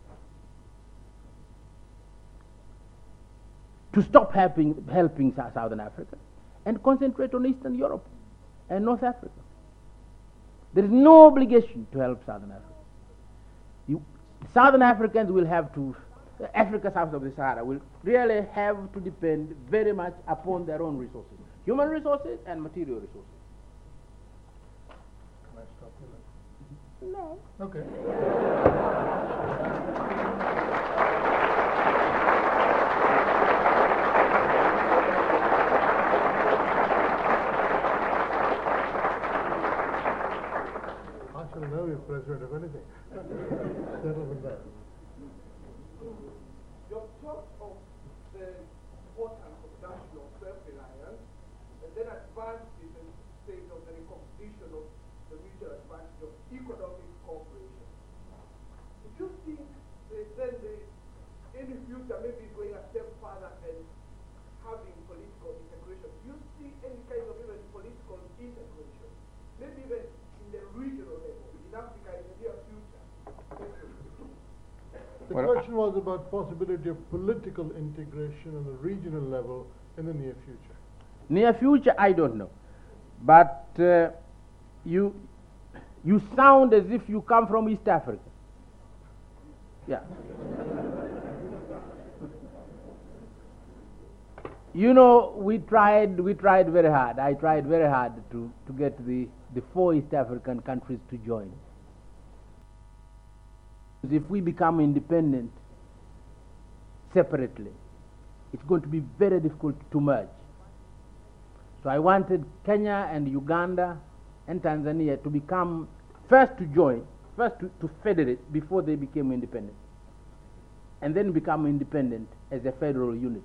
to stop helping, helping Southern Africa and concentrate on Eastern Europe and North Africa. There is no obligation to help Southern Africa. You, Southern Africans will have to, Africa south of the Sahara will really have to depend very much upon their own resources, human resources and material resources. Can I stop you now? No. Okay. I shall know if president of anything. Gentlemen there. You have talked of the importance of national self-reliance and then advanced it and state of the recognition of the mutual advantage of economic cooperation. Do you think that then the, in the future maybe going a step further and having political integration? Do you see any kind of even political integration? Maybe even in the regional level, in Africa in the near future? The Well, question was about possibility of political integration on the regional level in the near future. Near future, I don't know. But uh, you, you sound as if you come from East Africa. Yeah. You know, we tried, we tried very hard. I tried very hard to, to get the, the four East African countries to join. If we become independent separately, it's going to be very difficult to merge. So I wanted Kenya and Uganda and Tanzania to become first to join, first to, to federate before they became independent, and then become independent as a federal unit.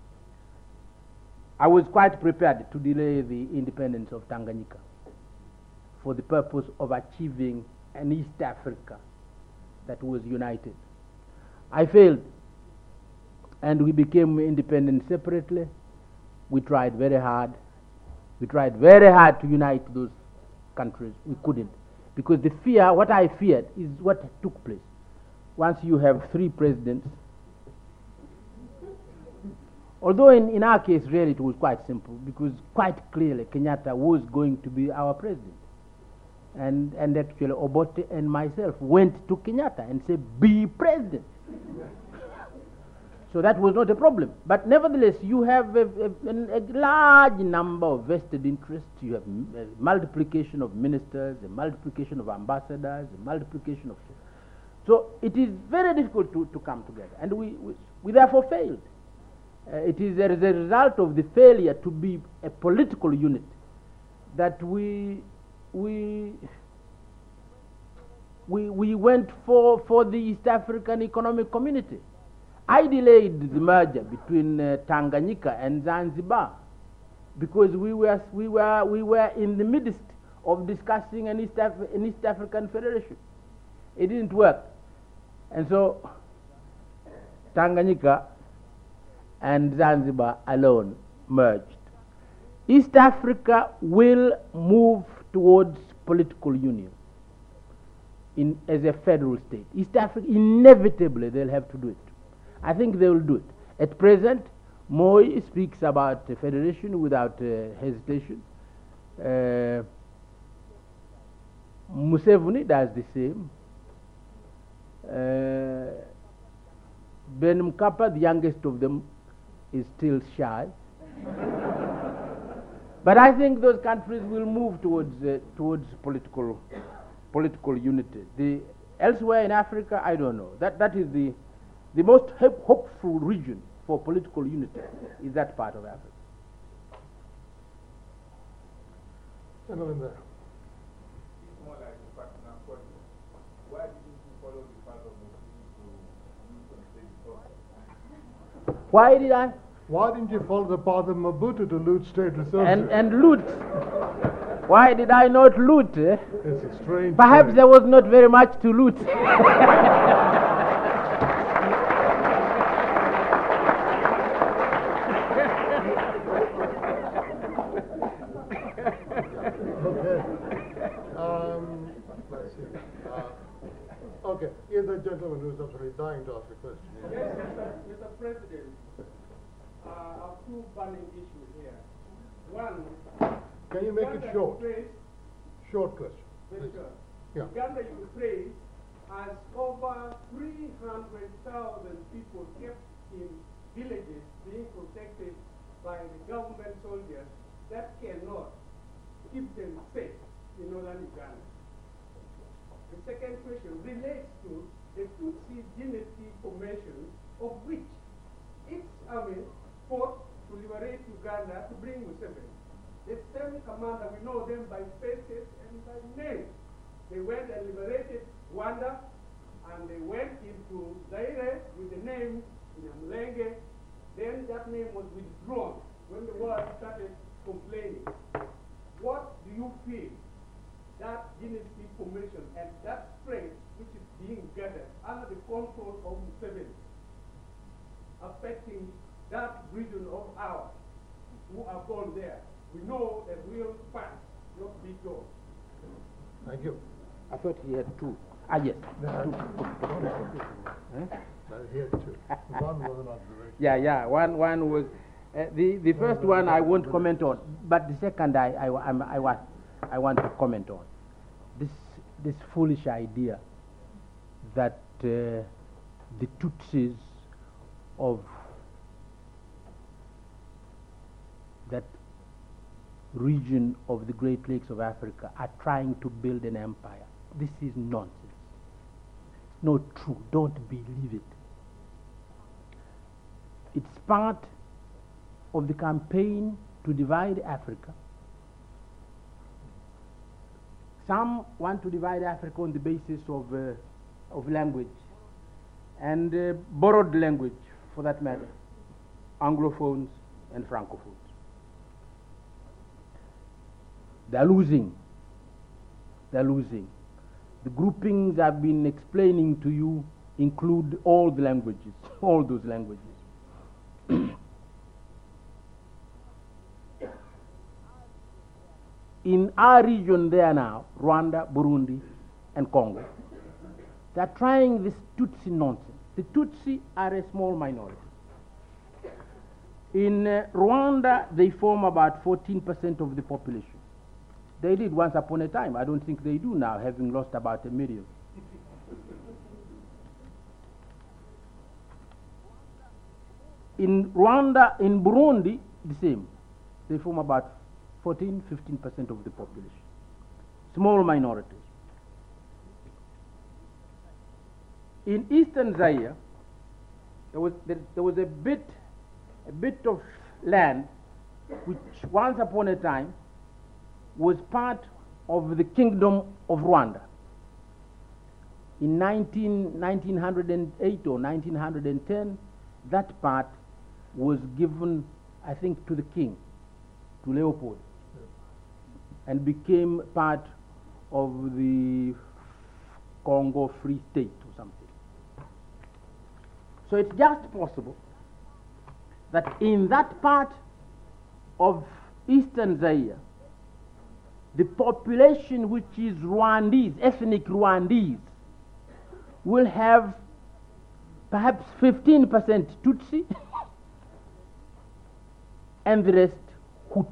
I was quite prepared to delay the independence of Tanganyika for the purpose of achieving an East Africa that was united. I failed, and we became independent separately. We tried very hard. We tried very hard to unite those countries. We couldn't, because the fear, what I feared, is what took place. Once you have three presidents, although in, in our case, really, it was quite simple, because quite clearly Kenyatta was going to be our president. And, and actually Obote and myself went to Kenyatta and said, be president. So that was not a problem. But nevertheless, you have a, a, a large number of vested interests. You have a multiplication of ministers, a multiplication of ambassadors, a multiplication of... So it is very difficult to, to come together. And we, we, we therefore failed. Uh, it is as a result of the failure to be a political unit that we... We, we, we went for, for the East African Economic Community. I delayed the merger between uh, Tanganyika and Zanzibar because we were, we, were, we were in the midst of discussing an East, Af an East African Federation. It didn't work. And so Tanganyika and Zanzibar alone merged. East Africa will move towards political union in, as a federal state. East Africa, inevitably, they'll have to do it. I think they will do it. At present, Moi speaks about a federation without uh, hesitation. Uh, Museveni does the same. Uh, Ben Mkapa, the youngest of them, is still shy. But I think those countries will move towards uh, towards political political unity. The elsewhere in Africa, I don't know. That that is the the most hope, hopeful region for political unity is that part of Africa. Gentlemen there. It's more like a personal question. Why didn't you follow the path of Muslims to loot on state resources? Why did I? Why didn't you follow the path of Mobutu to loot state resources? And and loot. Why did I not loot? Eh? It's a strange. Perhaps phrase. there was not very much to loot. Okay. Um, let's see. Uh, okay. Here's the gentleman who's absolutely dying to ask a question. Yes, Mister Mister President, uh, I have two burning issues here. One, Can you make Uganda it short? Ukraine, Short question. very please. sure. Yeah. Uganda Ukraine has over three hundred thousand people kept in villages being protected by the government soldiers that cannot keep them safe in northern Uganda. The second question relates to the Tutsi dynasty formation, of which its army fought to liberate Uganda to bring Museveni. The same commander, we know them by faces and by names. They went and liberated Rwanda, and they went into Zaire with the name Nyamulenge. Then that name was withdrawn when the world started complaining. What do you feel that dynasty formation and that strength which is being gathered under the control of Museveni affecting that region of ours who are born there? We know that real facts, not big dogs. Thank you. I thought he had two. Ah, yes. No, Two. Huh? No, here too. One was not direct. Yeah, yeah. One, one was uh, the the first one I won't comment on, but the second I I, I'm- I want I want to comment on this this foolish idea that uh, the Tutsis of that region of the Great Lakes of Africa are trying to build an empire. This is nonsense. It's not true. Don't believe it. It's part of the campaign to divide Africa. Some want to divide Africa on the basis of, uh, of language and uh, borrowed language, for that matter, Anglophones and Francophones. They're losing. They're losing. The groupings I've been explaining to you include all the languages, all those languages. In our region there now, Rwanda, Burundi, and Congo, they're trying this Tutsi nonsense. The Tutsi are a small minority. In uh, Rwanda, they form about fourteen percent of the population. They did once upon a time. I don't think they do now, having lost about a million. In Rwanda, in Burundi, the same. They form about fourteen, fifteen percent of the population. Small minorities. In eastern Zaire, there was, there, there was a bit, a bit of land which once upon a time was part of the kingdom of Rwanda. In nineteen, nineteen oh eight or nineteen ten, that part was given, I think, to the king, to Leopold, and became part of the Congo Free State or something. So it's just possible that in that part of eastern Zaire, the population which is Rwandese, ethnic Rwandese, will have perhaps fifteen percent Tutsi and the rest Hutu.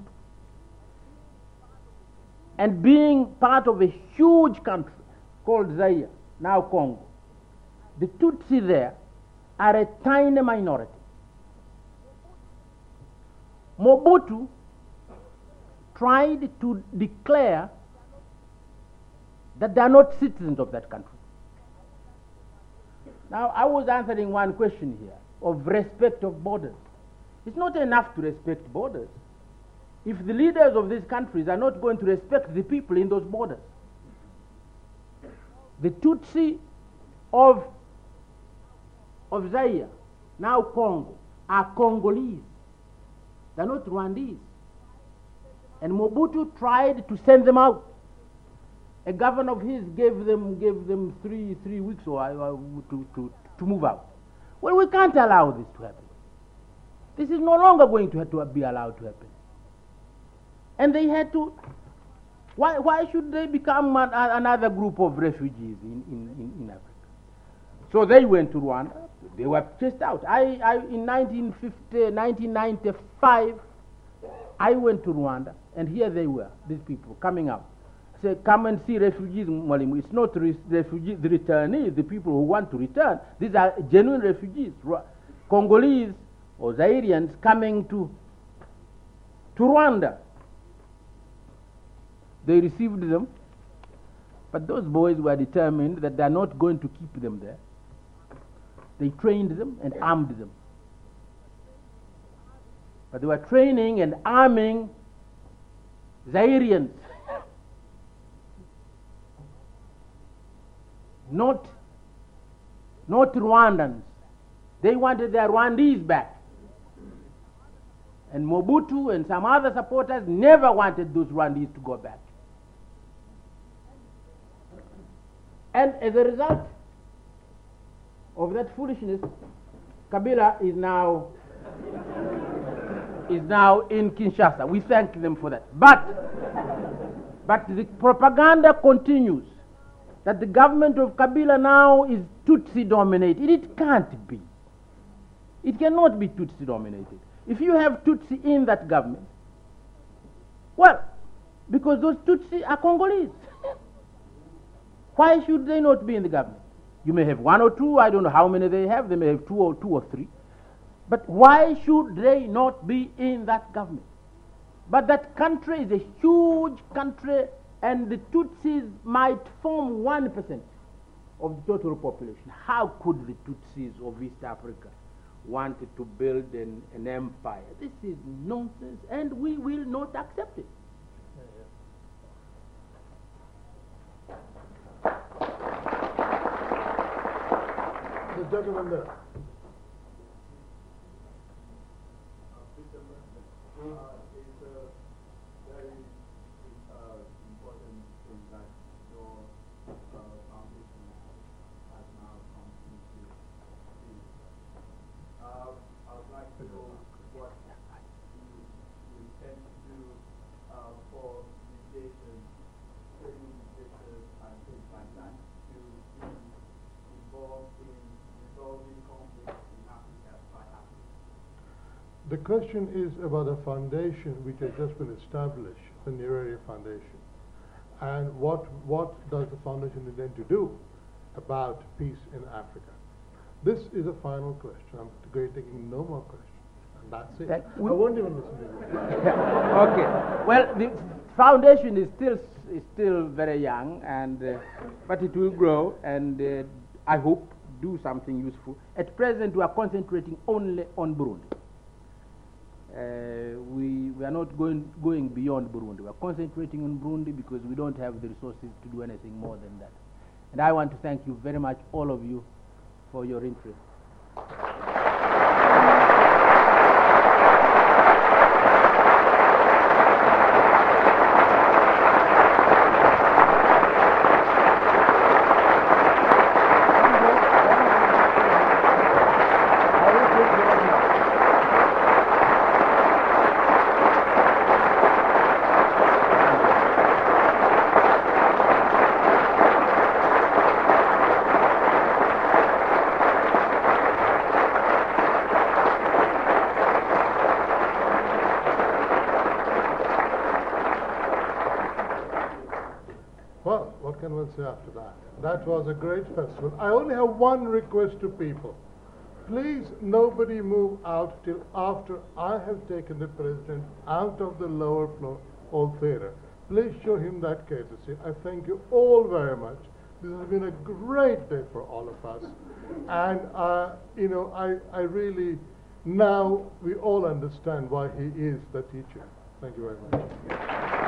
And being part of a huge country called Zaire, now Congo, the Tutsi there are a tiny minority. Mobutu tried to declare that they are not citizens of that country. Now, I was answering one question here of respect of borders. It's not enough to respect borders if the leaders of these countries are not going to respect the people in those borders. The Tutsi of, of Zaire, now Congo, are Congolese. They're not Rwandese. And Mobutu tried to send them out. A governor of his gave them gave them three three weeks or uh, to, to to move out. Well, we can't allow this to happen. This is no longer going to have to be allowed to happen. And they had to. Why why should they become an, another group of refugees in, in, in, in Africa? So they went to Rwanda. They were chased out. I, I in nineteen fifty, nineteen ninety-five, I went to Rwanda, and here they were, these people coming out. Say, come and see refugees, Mwalimu. It's not re refugees, the returnees, the people who want to return. These are genuine refugees, Congolese or Zairians coming to, to Rwanda. They received them, but those boys were determined that they are not going to keep them there. They trained them and armed them. But they were training and arming Zairians. Not, not Rwandans. They wanted their Rwandese back. And Mobutu and some other supporters never wanted those Rwandese to go back. And as a result of that foolishness, Kabila is now is now in Kinshasa. We thank them for that. But, but the propaganda continues that the government of Kabila now is Tutsi dominated. It can't be. It cannot be Tutsi dominated. If you have Tutsi in that government, well, because those Tutsi are Congolese. Why should they not be in the government? You may have one or two, I don't know how many they have, they may have two or two or three. But why should they not be in that government? But that country is a huge country, and the Tutsis might form one percent of the total population. How could the Tutsis of East Africa want to build an, an empire? This is nonsense, and we will not accept it. The gentleman there. Uh, it's a very uh, important thing that your uh, foundation has now come into being. Uh, I would like to know what you, you intend to do uh, for mediation, training mediators and things like that to be involved in resolving conflicts in Africa by Africa. The question is about a foundation which has just been established, the Nyerere Foundation. And what, what does the foundation intend to do about peace in Africa? This is a final question. I'm going taking no more questions. And that's it. That I won't even listen to you. Okay. Well, the foundation is still is still very young, and uh, but it will grow, and uh, I hope do something useful. At present, we are concentrating only on Burundi. Uh, we, we are not going, going beyond Burundi. We are concentrating on Burundi because we don't have the resources to do anything more than that. And I want to thank you very much, all of you, for your interest. Well, what can one say after that? That was a great festival. I only have one request to people. Please, nobody move out till after I have taken the president out of the lower floor hall theater. Please show him that courtesy. I thank you all very much. This has been a great day for all of us. And, uh, you know, I, I really, now we all understand why he is the teacher. Thank you very much.